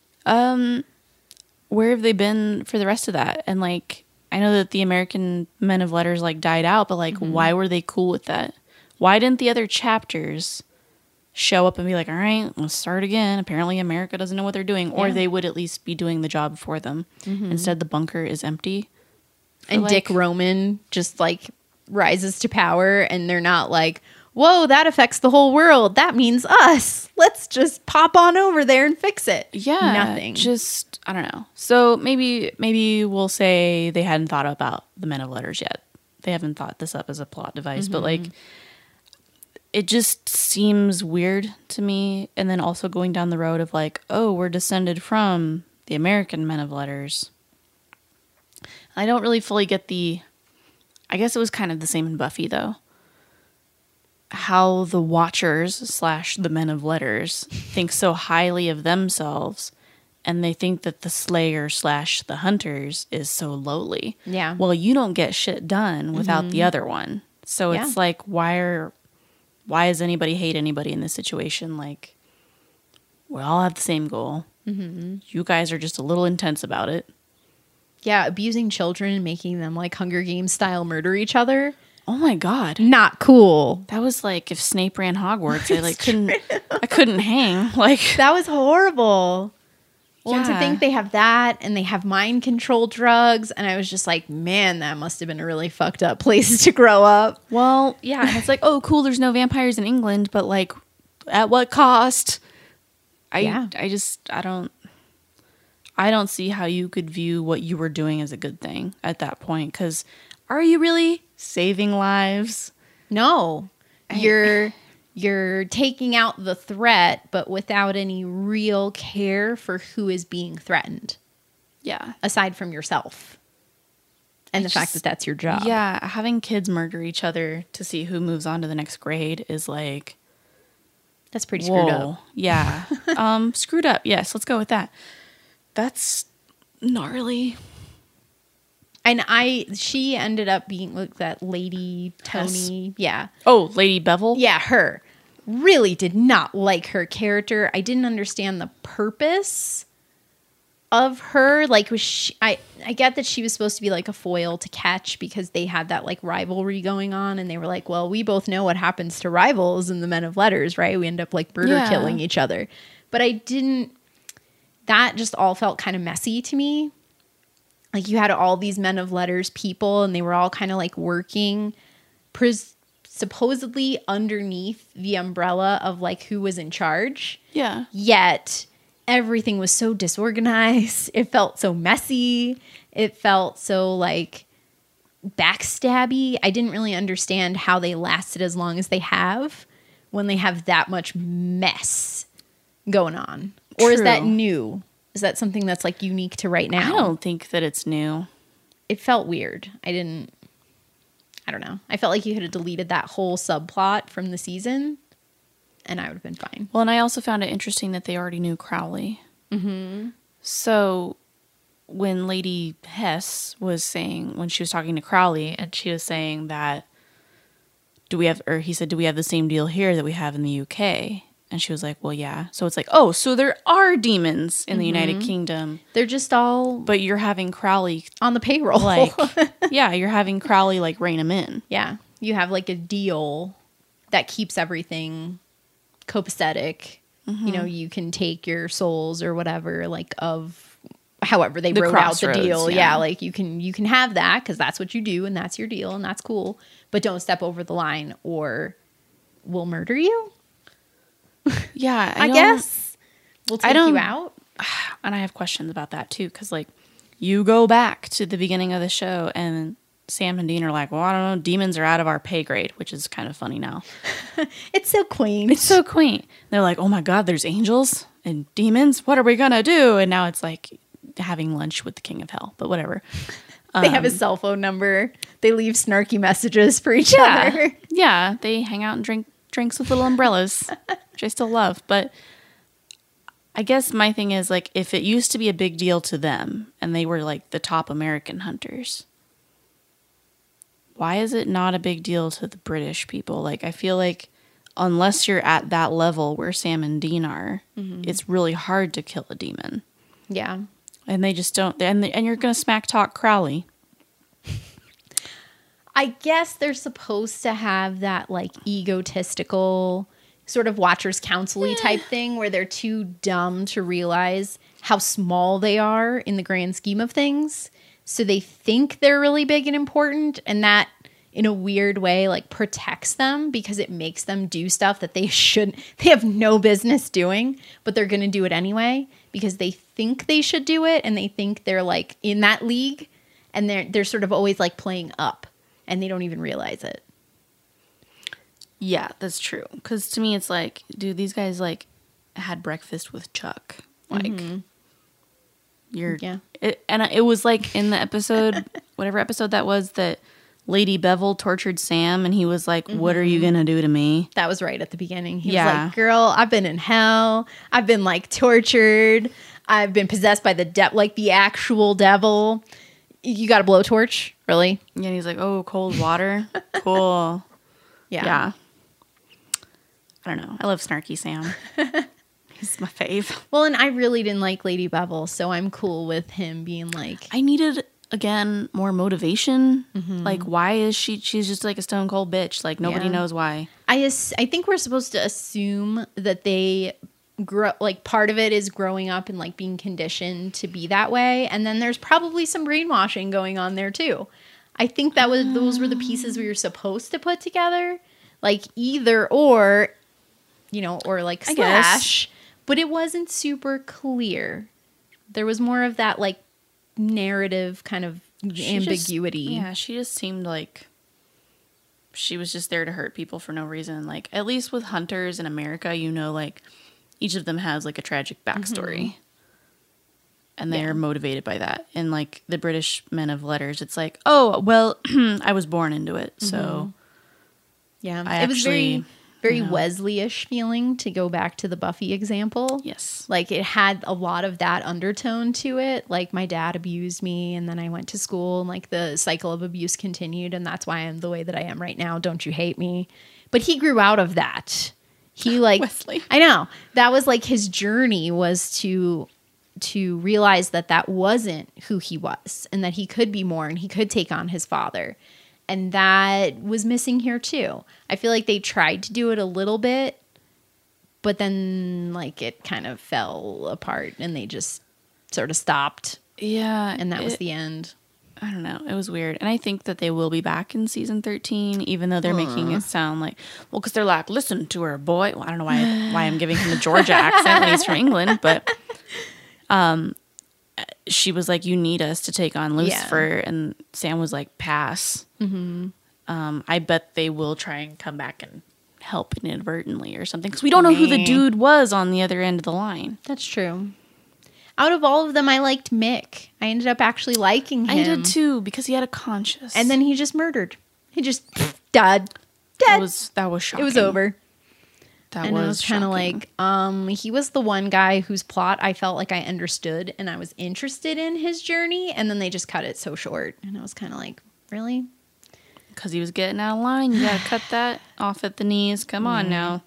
Where have they been for the rest of that? And, like, I know that the American men of letters, like, died out, but, like, why were they cool with that? Why didn't the other chapters show up and be like, all right, let's start again. Apparently America doesn't know what they're doing. Or they would at least be doing the job for them. Instead, the bunker is empty. And like, Dick Roman just, like, rises to power, and they're not like, whoa, that affects the whole world. That means us. Let's just pop on over there and fix it. Yeah. Nothing. Just, I don't know. So maybe we'll say they hadn't thought about the men of letters yet. They haven't thought this up as a plot device, but, like, it just seems weird to me. And then also going down the road of, like, oh, we're descended from the American men of letters. I don't really fully get I guess it was kind of the same in Buffy, though. how the Watchers / the Men of Letters think so highly of themselves, and they think that the Slayer / the Hunters is so lowly. Yeah. Well, you don't get shit done without the other one. So it's like, why does anybody hate anybody in this situation? Like, we all have the same goal. You guys are just a little intense about it. Yeah, abusing children and making them like Hunger Games style murder each other. Oh my God. Not cool. That was like if Snape ran Hogwarts, I couldn't hang. Like, That was horrible. Well, and to Yeah. think they have that and they have mind control drugs. And I was just like, man, that must have been a really fucked up place to grow up. well, yeah, and it's like, oh, cool, there's no vampires in England, but like, at what cost? Yeah. I don't see how you could view what you were doing as a good thing at that point. Because are you really saving lives? No, you're taking out the threat, but without any real care for who is being threatened, Yeah. aside from yourself. And the fact that that's your job. Yeah, having kids murder each other to see who moves on to the next grade is like, That's pretty screwed whoa. up. Yeah. Screwed up. Yes, let's go with that. That's gnarly. And she ended up being like that lady Tony. Yeah. Oh, Lady Bevel? Yeah, her. Really did not like her character. I didn't understand the purpose of her. Like, I get that she was supposed to be like a foil to Catch because they had that like rivalry going on, and they were like, well, we both know what happens to rivals in the Men of Letters, right? We end up like murder killing each other. But that just all felt kind of messy to me. Like, you had all these Men of Letters people, and they were all kind of like working supposedly underneath the umbrella of like who was in charge. Yeah. Yet everything was so disorganized. It felt so messy. It felt so like backstabby. I didn't really understand how they lasted as long as they have when they have that much mess going on. Or is that True. new? Is that something that's like unique to right now? I don't think that it's new. It felt weird. I don't know. I felt like you could have deleted that whole subplot from the season and I would have been fine. Well, and I also found it interesting that they already knew Crowley. Mm-hmm. So when Lady Hess was saying, when she was talking to Crowley, and she was saying that, he said, do we have the same deal here that we have in the UK? And she was like, well, yeah. So it's like, oh, so there are demons in the United Kingdom. They're just all But you're having Crowley, on the payroll. like, yeah, you're having Crowley, like, rein them in. Yeah. You have like a deal that keeps everything copacetic. You know, you can take your souls or whatever, like of however they The wrote out the crossroads, deal. yeah. Yeah, like you can have that because that's what you do and that's your deal and that's cool. But don't step over the line or we'll murder you. Yeah, I guess we'll take don't- you out. And I have questions about that too, because like you go back to the beginning of the show and Sam and Dean are like, well, I don't know, demons are out of our pay grade, which is kind of funny now. It's so quaint. It's so quaint. They're like, oh my God, there's angels and demons. What are we going to do? And now it's like having lunch with the king of hell, but whatever. They have a cell phone number. They leave snarky messages for each other. Yeah, they hang out and drink drinks with little umbrellas, which I still love. But I guess my thing is, like, if it used to be a big deal to them and they were like the top American hunters, why is it not a big deal to the British people? Like, I feel like unless you're at that level where Sam and Dean are, it's really hard to kill a demon. Yeah. And they just don't. And you're going to smack talk Crowley. I guess they're supposed to have that like egotistical sort of Watchers Council-y type thing where they're too dumb to realize how small they are in the grand scheme of things. So they think they're really big and important, and that in a weird way like protects them because it makes them do stuff that they have no business doing, but they're going to do it anyway because they think they should do it and they think they're like in that league, and they're sort of always like playing up and they don't even realize it. Yeah, that's true. Because to me, it's like, dude, these guys like had breakfast with Chuck. Like, Yeah. And it was like in the episode, whatever episode that was, that Lady Bevel tortured Sam, and he was like, what are you gonna do to me? That was right at the beginning. He was Yeah. like, girl, I've been in hell. I've been like tortured. I've been possessed by the like the actual devil. You got a blowtorch? Really? Yeah, and he's like, oh, cold water? Cool. Yeah. I don't know. I love snarky Sam. He's my fave. Well, and I really didn't like Lady Bevel, so I'm cool with him being like, I needed, again, more motivation. Like, why is she's just like a stone cold bitch? Like, nobody Yeah. knows why. I think we're supposed to assume that they grow, like part of it is growing up and like being conditioned to be that way, and then there's probably some brainwashing going on there too. I think those were the pieces we were supposed to put together, like either or, you know, or like I guess. slash, but it wasn't super clear. There was more of that like narrative kind of ambiguity. She just seemed like she was just there to hurt people for no reason. Like, at least with hunters in America, you know, like, each of them has like a tragic backstory. And they're motivated by that. And like the British men of letters, it's like, oh, well, I was born into it. So Yeah, I it was actually, very you know. Wesley-ish feeling, to go back to the Buffy example. Yes. Like it had a lot of that undertone to it. Like my dad abused me and then I went to school and like the cycle of abuse continued and that's why I'm the way that I am right now. Don't you hate me? But he grew out of that. He like Wesley. I know. That was like his journey, was to realize that that wasn't who he was and that he could be more and he could take on his father. And that was missing here too. I feel like they tried to do it a little bit, but then like it kind of fell apart and they just sort of stopped. Yeah. And that was the end. I don't know. It was weird. And I think that they will be back in season 13, even though they're making it sound like, well, because they're like, listen to her, boy. Well, I don't know why I'm giving him the Georgia accent when he's from England, but she was like, you need us to take on Lucifer. Yeah. And Sam was like, pass. I bet they will try and come back and help inadvertently or something, because we don't know who the dude was on the other end of the line. That's true. Out of all of them, I liked Mick. I ended up actually liking him. I did too, because he had a conscience. And then he just murdered. He just died. Dead. That was shocking. It was over. That was kind of like, he was the one guy whose plot I felt like I understood and I was interested in his journey, and then they just cut it so short. And I was kind of like, really? Because he was getting out of line. You got to cut that off at the knees. Come on now.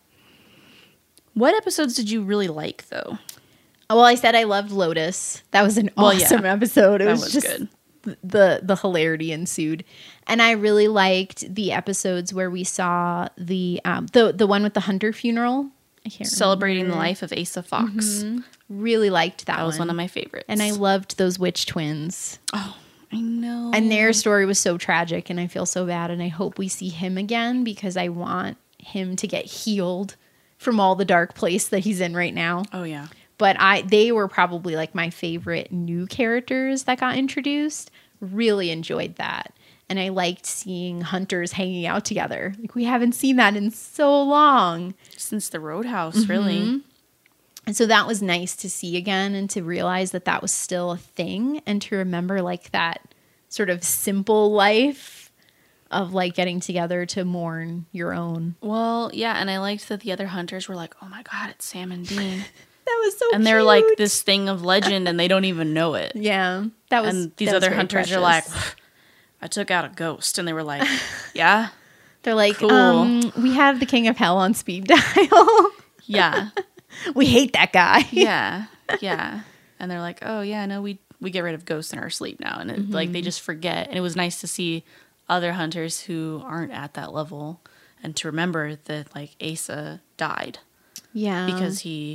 What episodes did you really like, though? Well, I said I loved Lotus. That was an awesome episode. It was just good. The hilarity ensued. And I really liked the episodes where we saw the one with the hunter funeral. I can't Celebrating remember. the life of Asa Fox. Really liked that one. That was one of my favorites. And I loved those witch twins. Oh, I know. And their story was so tragic, and I feel so bad, and I hope we see him again because I want him to get healed from all the dark place that he's in right now. Oh, yeah. But they were probably like my favorite new characters that got introduced. Really enjoyed that. And I liked seeing hunters hanging out together. Like, we haven't seen that in so long. Since the Roadhouse, really. And so that was nice to see again, and to realize that that was still a thing, and to remember like that sort of simple life of like getting together to mourn your own. Well, yeah. And I liked that the other hunters were like, oh my God, it's Sam and Dean. That was so And they're like this thing of legend and they don't even know it. Yeah. That was. And these that was other very hunters precious. are like, I took out a ghost. And they were like, yeah. They're like, Cool. We have the King of Hell on speed dial. Yeah. We hate that guy. Yeah. Yeah. And they're like, oh yeah, no, we get rid of ghosts in our sleep now. And it, like, they just forget. And it was nice to see other hunters who aren't at that level, and to remember that like Asa died. Yeah. Because he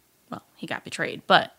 got betrayed, but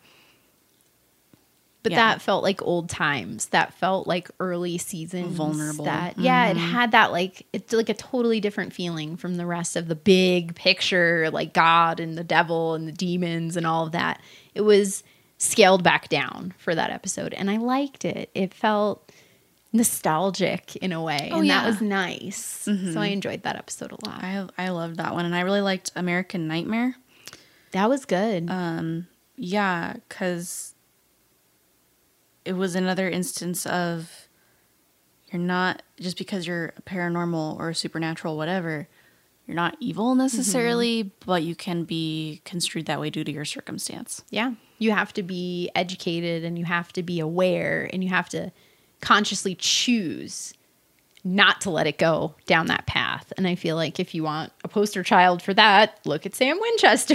yeah. That felt like old times. That felt like early seasons. Vulnerable. It had that like, it's like a totally different feeling from the rest of the big picture, like God and the devil and the demons and all of that. It was scaled back down for that episode, and I liked it. It felt nostalgic in a way, and that was nice. So I enjoyed that episode a lot. I loved that one, and I really liked American Nightmare. That was good. Yeah, because it was another instance of you're not, just because you're a paranormal or a supernatural, whatever, you're not evil necessarily, but you can be construed that way due to your circumstance. Yeah. You have to be educated and you have to be aware and you have to consciously choose not to let it go down that path. And I feel like if you want a poster child for that, look at Sam Winchester.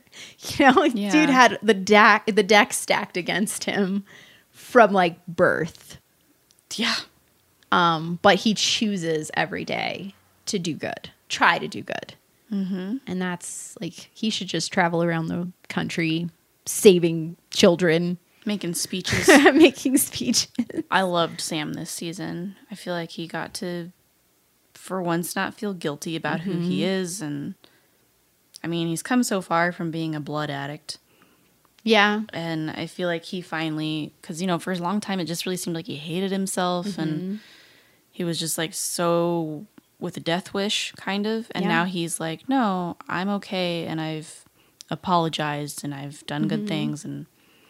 Yeah. Dude had the deck stacked against him from like birth. Yeah. But he chooses every day to do good, try to do good. Mm-hmm. And that's like, he should just travel around the country saving children. Making speeches. Making speeches. I loved Sam this season. I feel like he got to, for once, not feel guilty about who he is. And I mean, he's come so far from being a blood addict. Yeah. And I feel like he finally, because, for a long time, it just really seemed like he hated himself. And he was just like so with a death wish, kind of. And now he's like, no, I'm okay. And I've apologized and I've done good things. And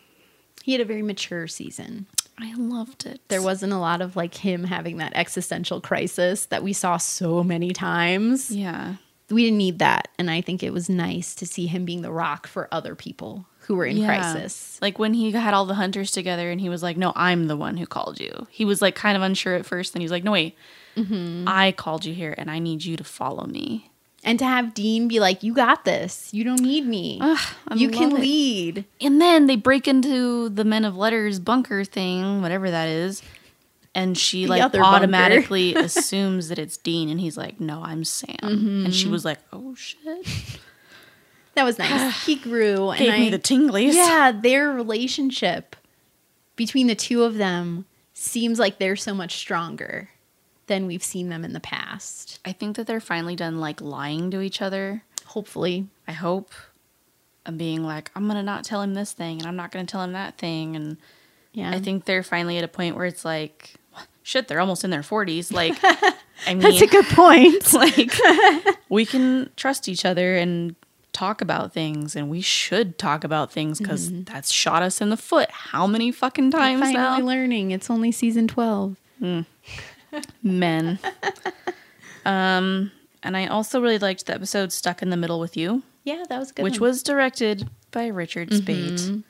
he had a very mature season. I loved it. There wasn't a lot of like him having that existential crisis that we saw so many times. Yeah. We didn't need that. And I think it was nice to see him being the rock for other people who were in crisis. Like when he had all the hunters together and he was like, no, I'm the one who called you. He was like kind of unsure at first. Then he was like, no, wait, I called you here and I need you to follow me. And to have Dean be like, you got this. You don't need me. You can lead. And then they break into the Men of Letters bunker thing, whatever that is. And she The like other automatically assumes that it's Dean. And he's like, no, I'm Sam. And she was like, oh, shit. That was nice. He grew. Gave me the tinglies. Yeah, their relationship between the two of them seems like they're so much stronger than we've seen them in the past. I think that they're finally done like lying to each other. Hopefully. I hope. And being like, I'm going to not tell him this thing and I'm not going to tell him that thing. And Yeah. I think they're finally at a point where it's like, shit, they're almost in their 40s. Like, I mean, that's a good point. like, we can trust each other and talk about things, and we should talk about things because that's shot us in the foot how many fucking times Finally now? learning. It's only season 12. Men. And I also really liked the episode Stuck in the Middle with You, Yeah, that was a good. which was directed by Richard Speight.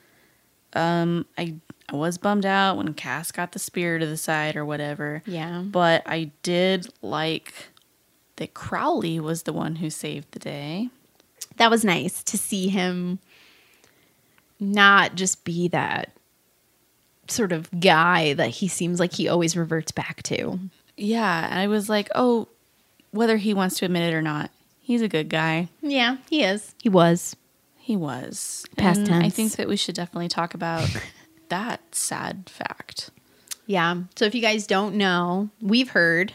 I was bummed out when Cass got the spear to the side or whatever. Yeah. But I did like that Crowley was the one who saved the day. That was nice to see him not just be that sort of guy that he seems like he always reverts back to. Yeah, and I was like, oh, whether he wants to admit it or not, he's a good guy. Yeah, he is. He was. He was. Past And tense. I think that we should definitely talk about that sad fact. Yeah. So if you guys don't know, we've heard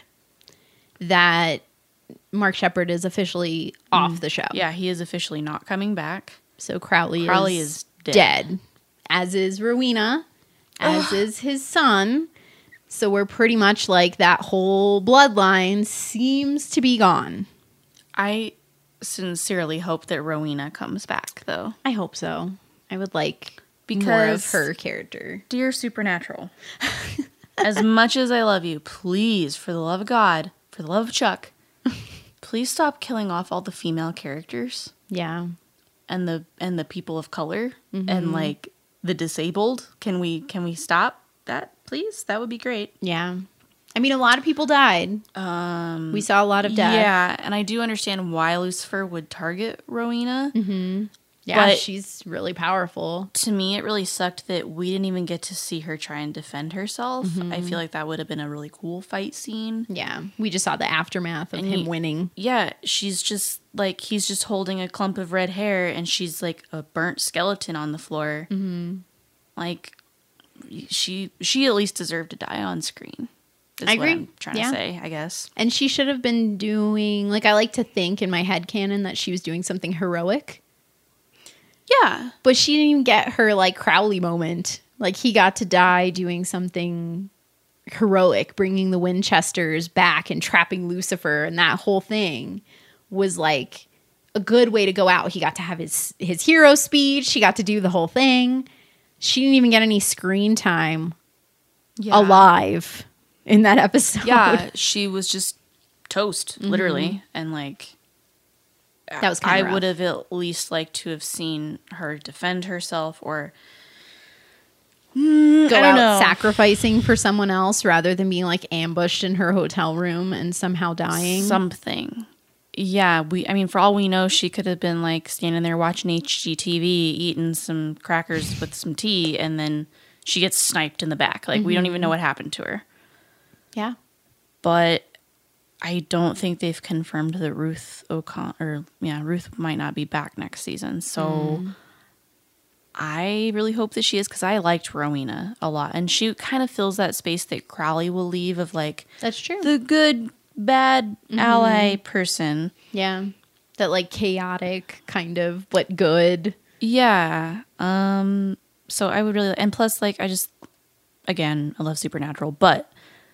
that Mark Sheppard is officially off the show. Yeah, he is officially not coming back. So Crowley is dead. As is Rowena. As is his son. So we're pretty much like that whole bloodline seems to be gone. I sincerely hope that Rowena comes back, though. I hope so. I would like more of Because- her character. Dear Supernatural, as much as I love you, please, for the love of God, for the love of Chuck, please stop killing off all the female characters Yeah. and the people of color and like the disabled. Can we stop that, please? That would be great. Yeah. I mean, a lot of people died. We saw a lot of death. Yeah, and I do understand why Lucifer would target Rowena. Yeah, But- she's really powerful. To me, it really sucked that we didn't even get to see her try and defend herself. I feel like that would have been a really cool fight scene. Yeah. We just saw the aftermath of And him he- winning. Yeah, she's just like, he's just holding a clump of red hair and she's like a burnt skeleton on the floor. Like, she at least deserved to die on screen. Is I what agree. I'm trying Yeah. to say, I guess. And she should have been doing, like, I like to think in my headcanon that she was doing something heroic. Yeah. But she didn't even get her, like, Crowley moment. Like, he got to die doing something heroic, bringing the Winchesters back and trapping Lucifer. And that whole thing was, like, a good way to go out. He got to have his hero speech. He got to do the whole thing. She didn't even get any screen time alive. in that episode. Yeah, she was just toast, literally. And like, That was kind of I would have at least liked to have seen her defend herself or go I don't out know. sacrificing for someone else rather than being like ambushed in her hotel room and somehow dying. Something. Yeah, I mean, for all we know, she could have been like standing there watching HGTV, eating some crackers with some tea, and then she gets sniped in the back. Like, we don't even know what happened to her. Yeah. But I don't think they've confirmed that Ruth might not be back next season. So I really hope that she is, because I liked Rowena a lot. And she kind of fills that space that Crowley will leave of like That's true. the good, bad ally person. Yeah. That like chaotic kind of, but good. Yeah. So I would really, and plus, like, I love Supernatural, but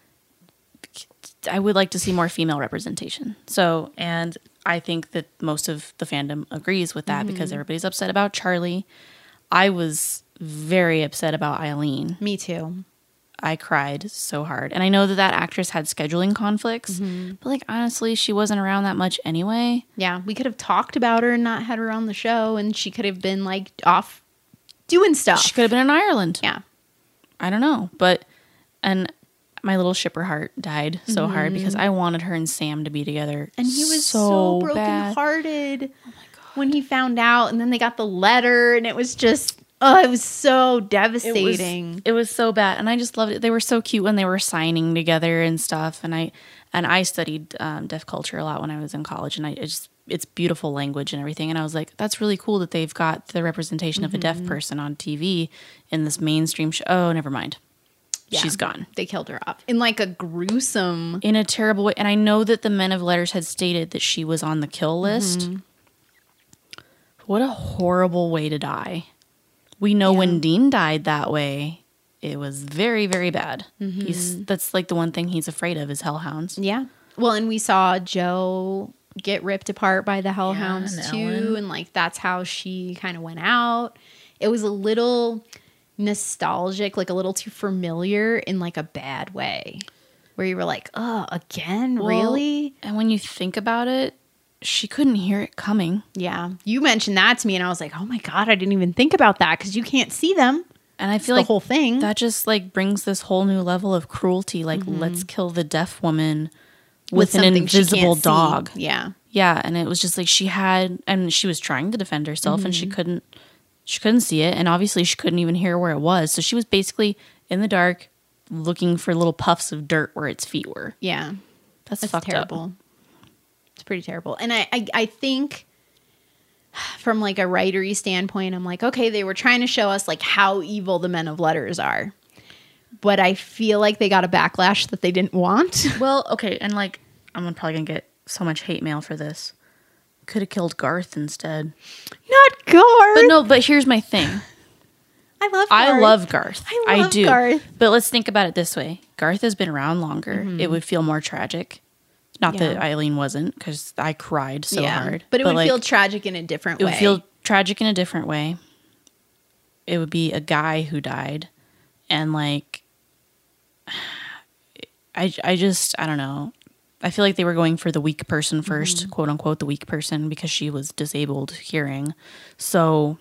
I would like to see more female representation. So, and I think that most of the fandom agrees with that because everybody's upset about Charlie. I was very upset about Eileen. Me too. I cried so hard. And I know that that actress had scheduling conflicts, but like, honestly, she wasn't around that much anyway. Yeah. We could have talked about her and not had her on the show, and she could have been like off doing stuff. She could have been in Ireland. Yeah. I don't know. And my little shipper heart died so hard because I wanted her and Sam to be together. And he was so brokenhearted when he found out, and then they got the letter, and it was just, it was so devastating. It was so bad, and I just loved it. They were so cute when they were signing together and stuff. And I studied deaf culture a lot when I was in college, and it's beautiful language and everything. And I was like, that's really cool that they've got the representation of a deaf person on TV in this mainstream show. Oh, never mind. Yeah. She's gone. They killed her off in like a gruesome, In a terrible way. And I know that the Men of Letters had stated that she was on the kill list. What a horrible way to die. We know when Dean died that way, it was very, very bad. That's like the one thing he's afraid of is hellhounds. Yeah. Well, and we saw Joe get ripped apart by the hellhounds and too. Ellen. And like, that's how she kind of went out. It was a little nostalgic, like a little too familiar in like a bad way, where you were like, oh, again? Well, really? And when you think about it, she couldn't hear it coming. Yeah. You mentioned that to me, and I was like, oh my God, I didn't even think about that, because you can't see them. And I feel the like whole thing. that just like brings this whole new level of cruelty. Like, let's kill the deaf woman with an something she invisible can't see. dog. Yeah. Yeah, and it was just like she was trying to defend herself, and she couldn't see it, and obviously she couldn't even hear where it was. So she was basically in the dark, looking for little puffs of dirt where its feet were. Yeah. That's fucked terrible. up. It's pretty terrible. And I think from like a writery standpoint, I'm like, okay, they were trying to show us like how evil the Men of Letters are. But I feel like they got a backlash that they didn't want. Well, okay, and like I'm probably gonna get so much hate mail for this. Could have killed Garth instead. Not Garth. But here's my thing. I love Garth. I love Garth. I love do. Garth. But let's think about it this way. Garth has been around longer. It would feel more tragic. Not that Eileen wasn't, because I cried so hard. But it would like, feel tragic in a different way. It would feel tragic in a different way. It would be a guy who died. And like, I don't know. I feel like they were going for the weak person first, quote unquote, the weak person, because she was disabled hearing. So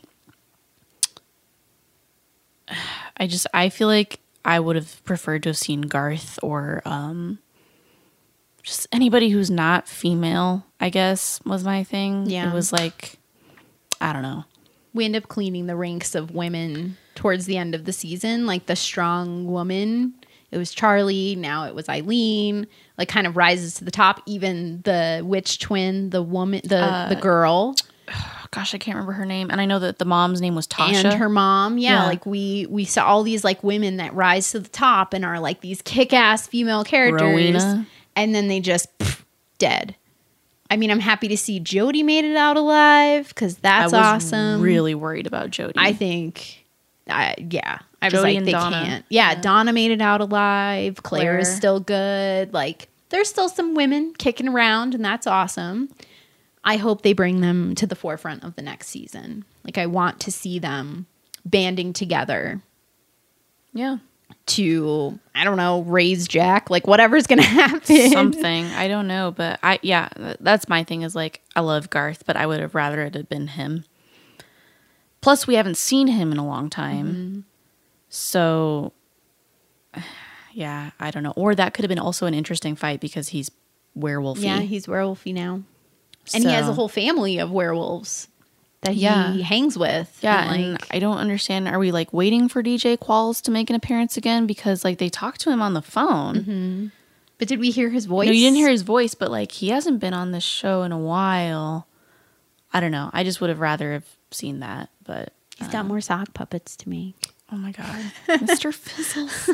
I feel like I would have preferred to have seen Garth or just anybody who's not female, I guess, was my thing. Yeah. It was like, I don't know. We end up cleaning the ranks of women towards the end of the season. Like the strong woman, it was Charlie. Now it was Eileen. Like kind of rises to the top. Even the witch twin, the woman, the girl. Gosh, I can't remember her name. And I know that the mom's name was Tasha. And her mom. Yeah. Yeah. Like we saw all these like women that rise to the top and are like these kick-ass female characters. Rowena. And then they just dead. I mean, I'm happy to see Jodie made it out alive, because that's awesome. Really worried about Jodie. I think, I was Jodie like, and they Donna. can't. Yeah, Donna made it out alive. Claire is Claire. still good. Like, there's still some women kicking around, and that's awesome. I hope they bring them to the forefront of the next season. Like, I want to see them banding together. Yeah. to, I don't know, raise Jack. Like, whatever's going to happen. Something. I don't know. But that's my thing is like, I love Garth, but I would have rather it had been him. Plus, we haven't seen him in a long time. Mm-hmm. So, yeah, I don't know. Or that could have been also an interesting fight because he's werewolfy. Yeah, he's werewolfy now. And he has a whole family of werewolves that he hangs with. Yeah, and I don't understand. Are we like waiting for DJ Qualls to make an appearance again? Because like they talked to him on the phone. Mm-hmm. But did we hear his voice? No, you didn't hear his voice, but like he hasn't been on this show in a while. I don't know. I just would have rather have seen that. But he's got more sock puppets to make. Oh my God. Mr. Fizzles.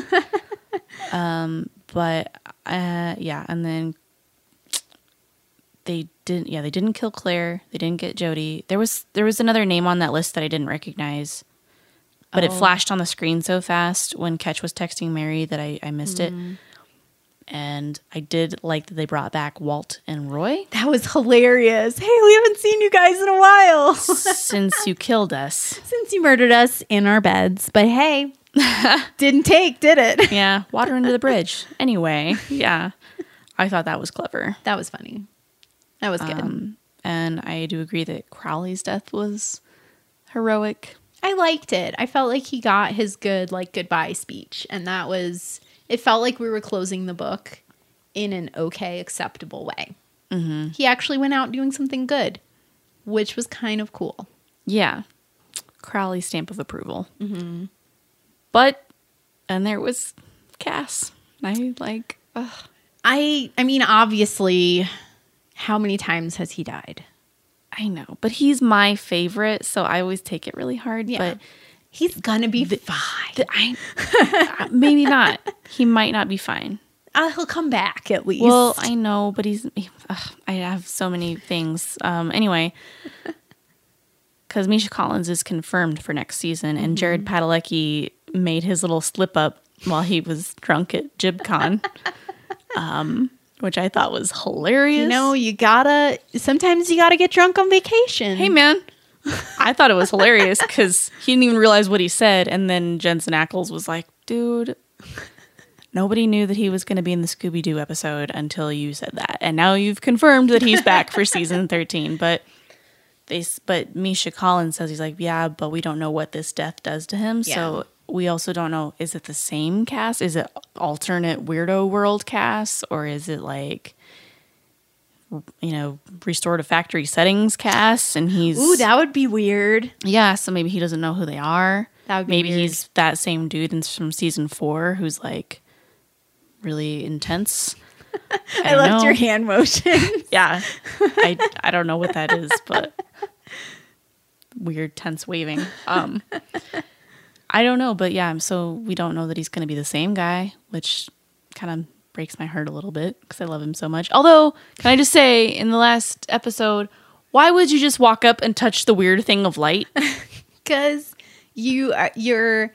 Yeah, and then they didn't kill Claire. They didn't get Jody. There was another name on that list that I didn't recognize. But it flashed on the screen so fast when Ketch was texting Mary that I missed it. And I did like that they brought back Walt and Roy. That was hilarious. Hey, we haven't seen you guys in a while. Since you killed us. Since you murdered us in our beds. But hey, didn't take, did it? Yeah, water under the bridge. Anyway, yeah. I thought that was clever. That was funny. That was good. And I do agree that Crowley's death was heroic. I liked it. I felt like he got his good, like, goodbye speech. And that was... It felt like we were closing the book in an okay, acceptable way. Mm-hmm. He actually went out doing something good, which was kind of cool. Yeah. Crowley's stamp of approval. Mm-hmm. But, and there was Cass. I mean, obviously, how many times has he died? I know, but he's my favorite, so I always take it really hard. Yeah. But he's gonna be fine. Maybe not. He might not be fine. He'll come back at least. Well, I know, but I have so many things. Anyway, because Misha Collins is confirmed for next season, and Jared Padalecki made his little slip up while he was drunk at JibCon, which I thought was hilarious. You know, sometimes you gotta get drunk on vacation. Hey, man. I thought it was hilarious because he didn't even realize what he said. And then Jensen Ackles was like, dude, nobody knew that he was going to be in the Scooby-Doo episode until you said that. And now you've confirmed that he's back for season 13. But Misha Collins says, he's like, yeah, but we don't know what this death does to him. Yeah. So we also don't know, is it the same cast? Is it alternate Weirdo World cast? Or is it like... restore to factory settings cast, and he's... Ooh, that would be weird. Yeah, so maybe he doesn't know who they are. That would be maybe weird. He's that same dude from season 4 who's like really intense. I loved your hand motion. Yeah. I don't know what that is, but weird tense waving. I don't know, but yeah, so we don't know that he's going to be the same guy, which kind of breaks my heart a little bit because I love him so much. Although, can I just say, in the last episode, why would you just walk up and touch the weird thing of light? Because your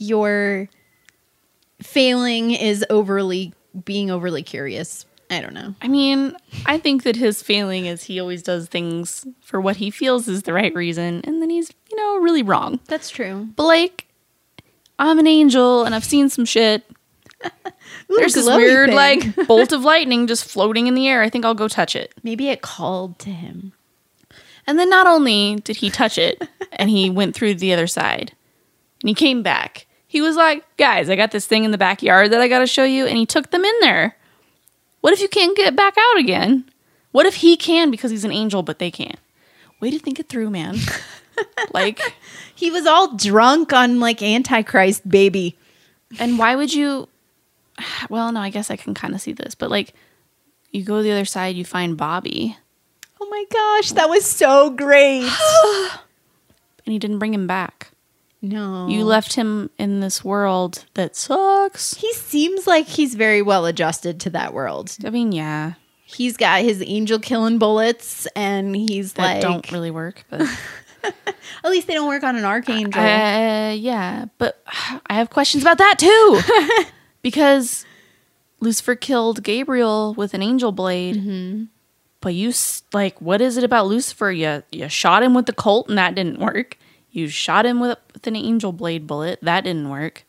failing is being overly curious. I don't know. I mean, I think that his failing is he always does things for what he feels is the right reason, and then he's, really wrong. That's true. But like, I'm an angel and I've seen some shit. Ooh, there's this weird like bolt of lightning just floating in the air. I think I'll go touch it. Maybe it called to him. And then not only did he touch it and he went through the other side and he came back, he was like, guys, I got this thing in the backyard that I got to show you. And he took them in there. What if you can't get back out again? What if he can because he's an angel, but they can't? Way to think it through, man. Like, he was all drunk on like Antichrist, baby. And why would you... Well, no, I guess I can kind of see this. But, like, you go to the other side, you find Bobby. Oh, my gosh. That was so great. And he didn't bring him back. No. You left him in this world that sucks. He seems like he's very well adjusted to that world. I mean, yeah. He's got his angel killing bullets, and he's that don't really work, but... At least they don't work on an archangel. Yeah, but I have questions about that, too. Because Lucifer killed Gabriel with an angel blade. Mm-hmm. But what is it about Lucifer? You shot him with the Colt and that didn't work. You shot him with an angel blade bullet. That didn't work.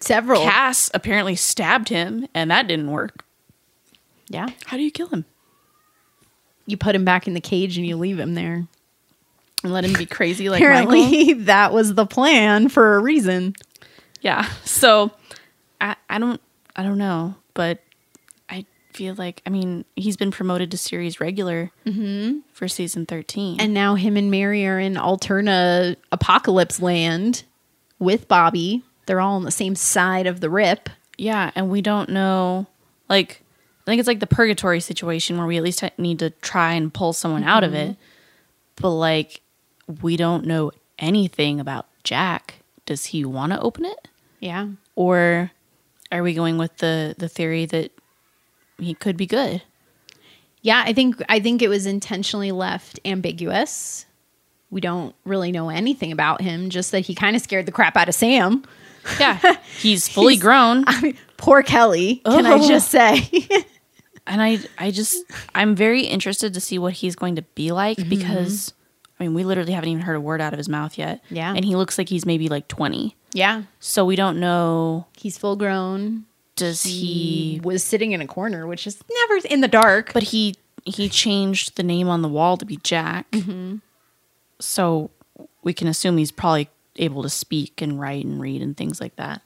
Several. Cass apparently stabbed him, and that didn't work. Yeah. How do you kill him? You put him back in the cage and you leave him there. And let him be crazy like Michael? Apparently, that was the plan for a reason. Yeah. So I don't know, but I feel like, I mean, he's been promoted to series regular for season 13. And now him and Mary are in Alterna Apocalypse Land with Bobby. They're all on the same side of the rip. Yeah, and we don't know, like, I think it's like the purgatory situation where we at least need to try and pull someone out of it. But, like, we don't know anything about Jack. Does he want to open it? Yeah. Or are we going with the theory that he could be good? Yeah, I think it was intentionally left ambiguous. We don't really know anything about him, just that he kind of scared the crap out of Sam. Yeah, he's fully grown. I mean, poor Kelly, can I just say? And I'm very interested to see what he's going to be like because, I mean, we literally haven't even heard a word out of his mouth yet. Yeah. And he looks like he's maybe like 20. Yeah. So we don't know. He's full grown. Does he was sitting in a corner, which is never in the dark. But he changed the name on the wall to be Jack. So we can assume he's probably able to speak and write and read and things like that.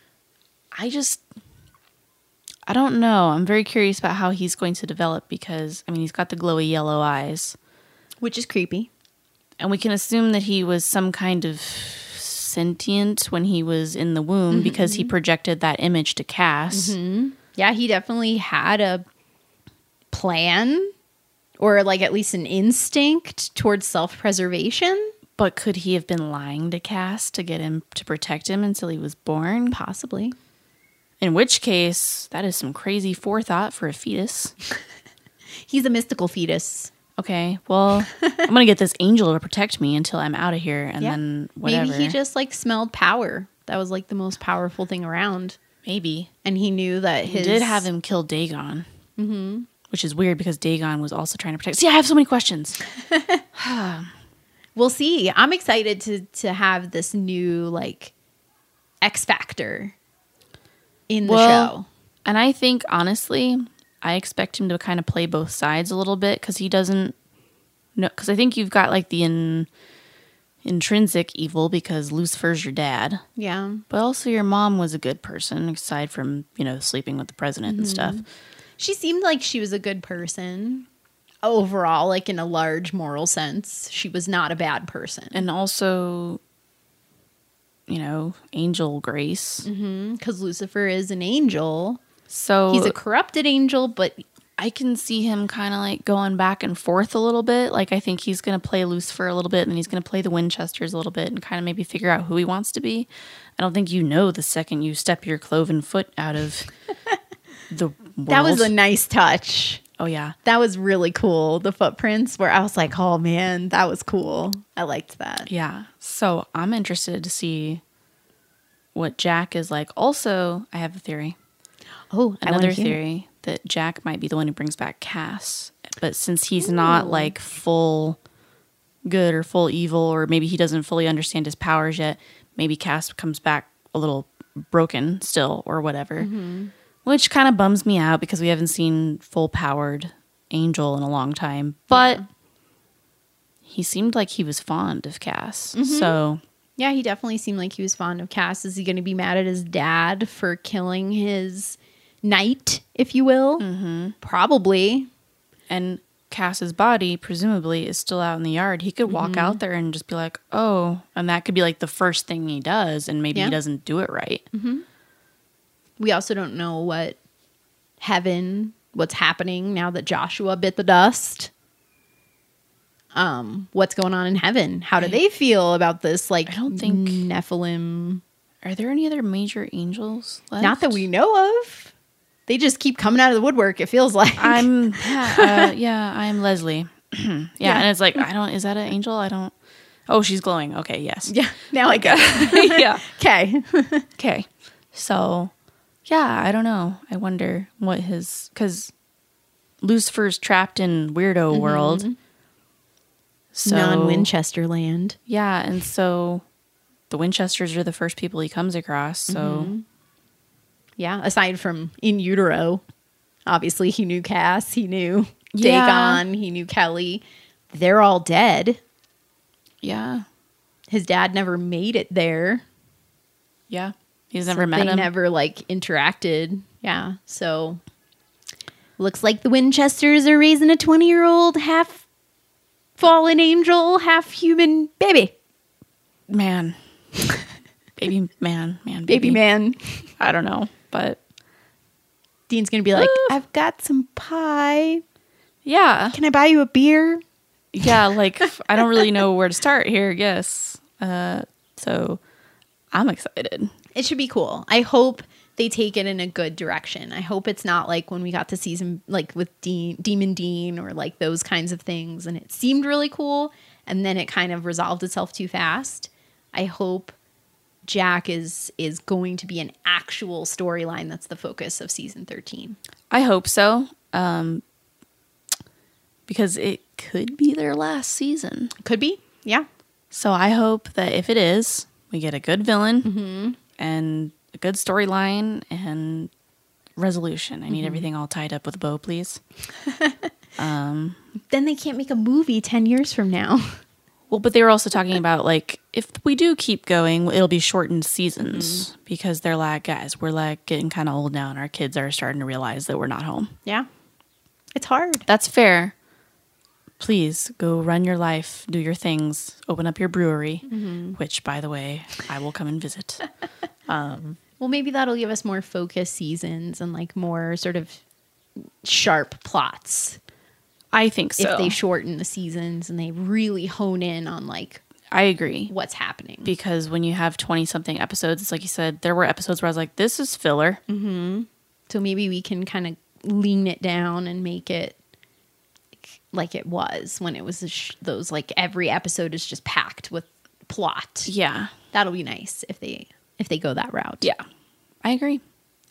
I don't know. I'm very curious about how he's going to develop because, I mean, he's got the glowy yellow eyes. Which is creepy. And we can assume that he was some kind of sentient when he was in the womb because he projected that image to Cass. Yeah, he definitely had a plan or like at least an instinct towards self-preservation. But could he have been lying to Cass to get him to protect him until he was born? Possibly. In which case, that is some crazy forethought for a fetus. He's a mystical fetus. Okay, well, I'm going to get this angel to protect me until I'm out of here and then whatever. Maybe he just like smelled power. That was like the most powerful thing around. Maybe. And he knew that He did have him kill Dagon. Which is weird because Dagon was also trying to protect. See, I have so many questions. We'll see. I'm excited to have this new like X Factor in the show. And I think, honestly, I expect him to kind of play both sides a little bit because he doesn't know. Because I think you've got like the intrinsic evil because Lucifer's your dad. Yeah. But also your mom was a good person aside from, sleeping with the president and stuff. She seemed like she was a good person overall, like in a large moral sense. She was not a bad person. And also, angel grace. Because Lucifer is an angel. So He's a corrupted angel, but I can see him kind of like going back and forth a little bit. Like I think he's going to play Lucifer a little bit and then he's going to play the Winchesters a little bit and kind of maybe figure out who he wants to be. I don't think the second you step your cloven foot out of the world. that was a nice touch. Oh, yeah. That was really cool. The footprints where I was like, oh man, that was cool. I liked that. Yeah. So I'm interested to see what Jack is like. Also, I have a theory. Oh, Another theory that Jack might be the one who brings back Cass. But since he's not like full good or full evil, or maybe he doesn't fully understand his powers yet, maybe Cass comes back a little broken still or whatever. Which kind of bums me out because we haven't seen full powered Angel in a long time. But he seemed like he was fond of Cass. So yeah, he definitely seemed like he was fond of Cass. Is he going to be mad at his dad for killing his knight, if you will? Probably. And Cass's body, presumably, is still out in the yard. He could walk out there and just be like, oh, and that could be like the first thing he does, and maybe he doesn't do it right. We also don't know what's happening now that Joshua bit the dust. What's going on in heaven? How do they feel about this? Like, I don't think Nephilim. Are there any other major angels left? Not that we know of. They just keep coming out of the woodwork. It feels like I'm Leslie. And it's like is that an angel? I don't. Oh, she's glowing. Okay, yes. Yeah. Now I get it. Yeah. Okay. So, yeah, I don't know. I wonder what because Lucifer's trapped in weirdo world. So, non-Winchester land. Yeah, and so the Winchesters are the first people he comes across. So Yeah. Aside from In Utero, obviously he knew Cass, he knew Yeah. Dagon, he knew Kelly. They're all dead. Yeah. His dad never made it there. Yeah. He's never met They him. never like interacted. Yeah. So looks like the Winchesters are raising a 20-year-old half fallen angel, half human baby. Man. Baby man. Baby man. I don't know. But Dean's going to be like, I've got some pie. yeah. Can I buy you a beer? Yeah, like I don't really know where to start here, I guess. So I'm excited. It should be cool. I hope they take it in a good direction. I hope it's not like when we got to season like with Demon Dean or like those kinds of things and it seemed really cool and then it kind of resolved itself too fast. I hope Jack is going to be an actual storyline that's the focus of season 13. I hope so. Because it could be their last season. Could be. Yeah. So I hope that if it is, we get a good villain and a good storyline and resolution. I need everything all tied up with a bow, please. Then they can't make a movie 10 years from now. Well, but they were also talking about, like, if we do keep going, it'll be shortened seasons because they're like, guys, we're like getting kind of old now and our kids are starting to realize that we're not home. Yeah. It's hard. That's fair. Please go run your life, do your things, open up your brewery, which, by the way, I will come and visit. Well, maybe that'll give us more focused seasons and like more sort of sharp plots. I think so. If they shorten the seasons and they really hone in on like I agree. what's happening. Because when you have 20-something episodes, it's like you said, there were episodes where I was like, this is filler. So maybe we can kind of lean it down and make it like it was when it was those like every episode is just packed with plot. Yeah. That'll be nice if they go that route. Yeah. I agree.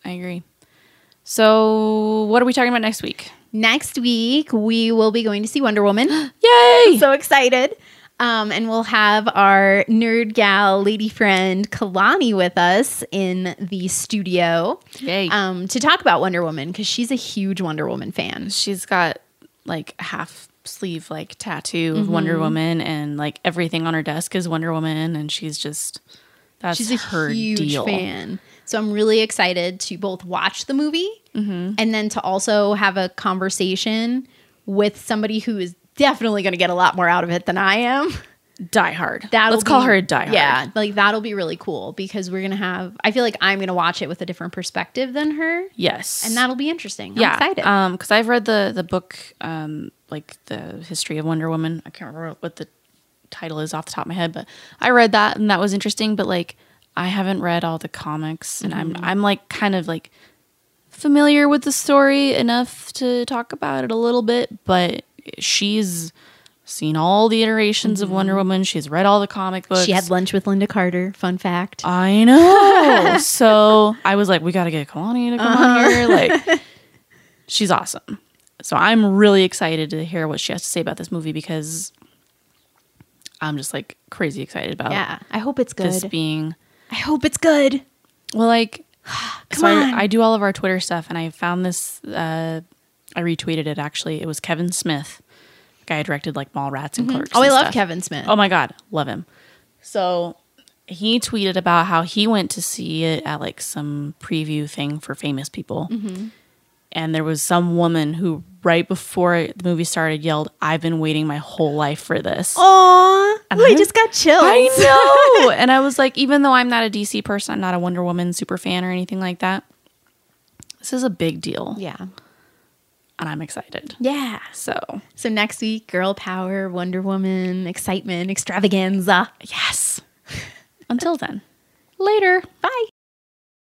So what are we talking about next week? Next week we will be going to see Wonder Woman. Yay! So excited. And we'll have our nerd gal lady friend Kalani with us in the studio. Yay. To talk about Wonder Woman because she's a huge Wonder Woman fan. She's got like a half sleeve like tattoo of Wonder Woman and like everything on her desk is Wonder Woman and she's a her huge deal. fan. So I'm really excited to both watch the movie and then to also have a conversation with somebody who is definitely going to get a lot more out of it than I am. Die Hard. Let's call her a Die Hard. Yeah, like that'll be really cool because we're going to have, I feel like I'm going to watch it with a different perspective than her. Yes. And that'll be interesting. I'm yeah. excited. Because I've read the book, like the history of Wonder Woman. I can't remember what the title is off the top of my head, but I read that and that was interesting. But like, I haven't read all the comics and I'm like kind of like familiar with the story enough to talk about it a little bit, but she's seen all the iterations of Wonder Woman. She's read all the comic books. She had lunch with Linda Carter. Fun fact. I know. So I was like, we got to get Kalani to come on here. Like, she's awesome. So I'm really excited to hear what she has to say about this movie because I'm just like crazy excited about I hope it's good. this being. I hope it's good. Well, like, Come on. I do all of our Twitter stuff and I found this, I retweeted it actually. It was Kevin Smith. The guy who directed like Mallrats and Clerks. Oh, I and love stuff. Kevin Smith. Oh my God, love him. So he tweeted about how he went to see it at like some preview thing for famous people. And there was some woman who right before the movie started yelled, "I've been waiting my whole life for this." Aw, And I just got chills. I know. And I was like, even though I'm not a DC person, I'm not a Wonder Woman super fan or anything like that, this is a big deal. Yeah. And I'm excited. Yeah. So next week, girl power, Wonder Woman, excitement, extravaganza. yes. Until then. Later. Bye.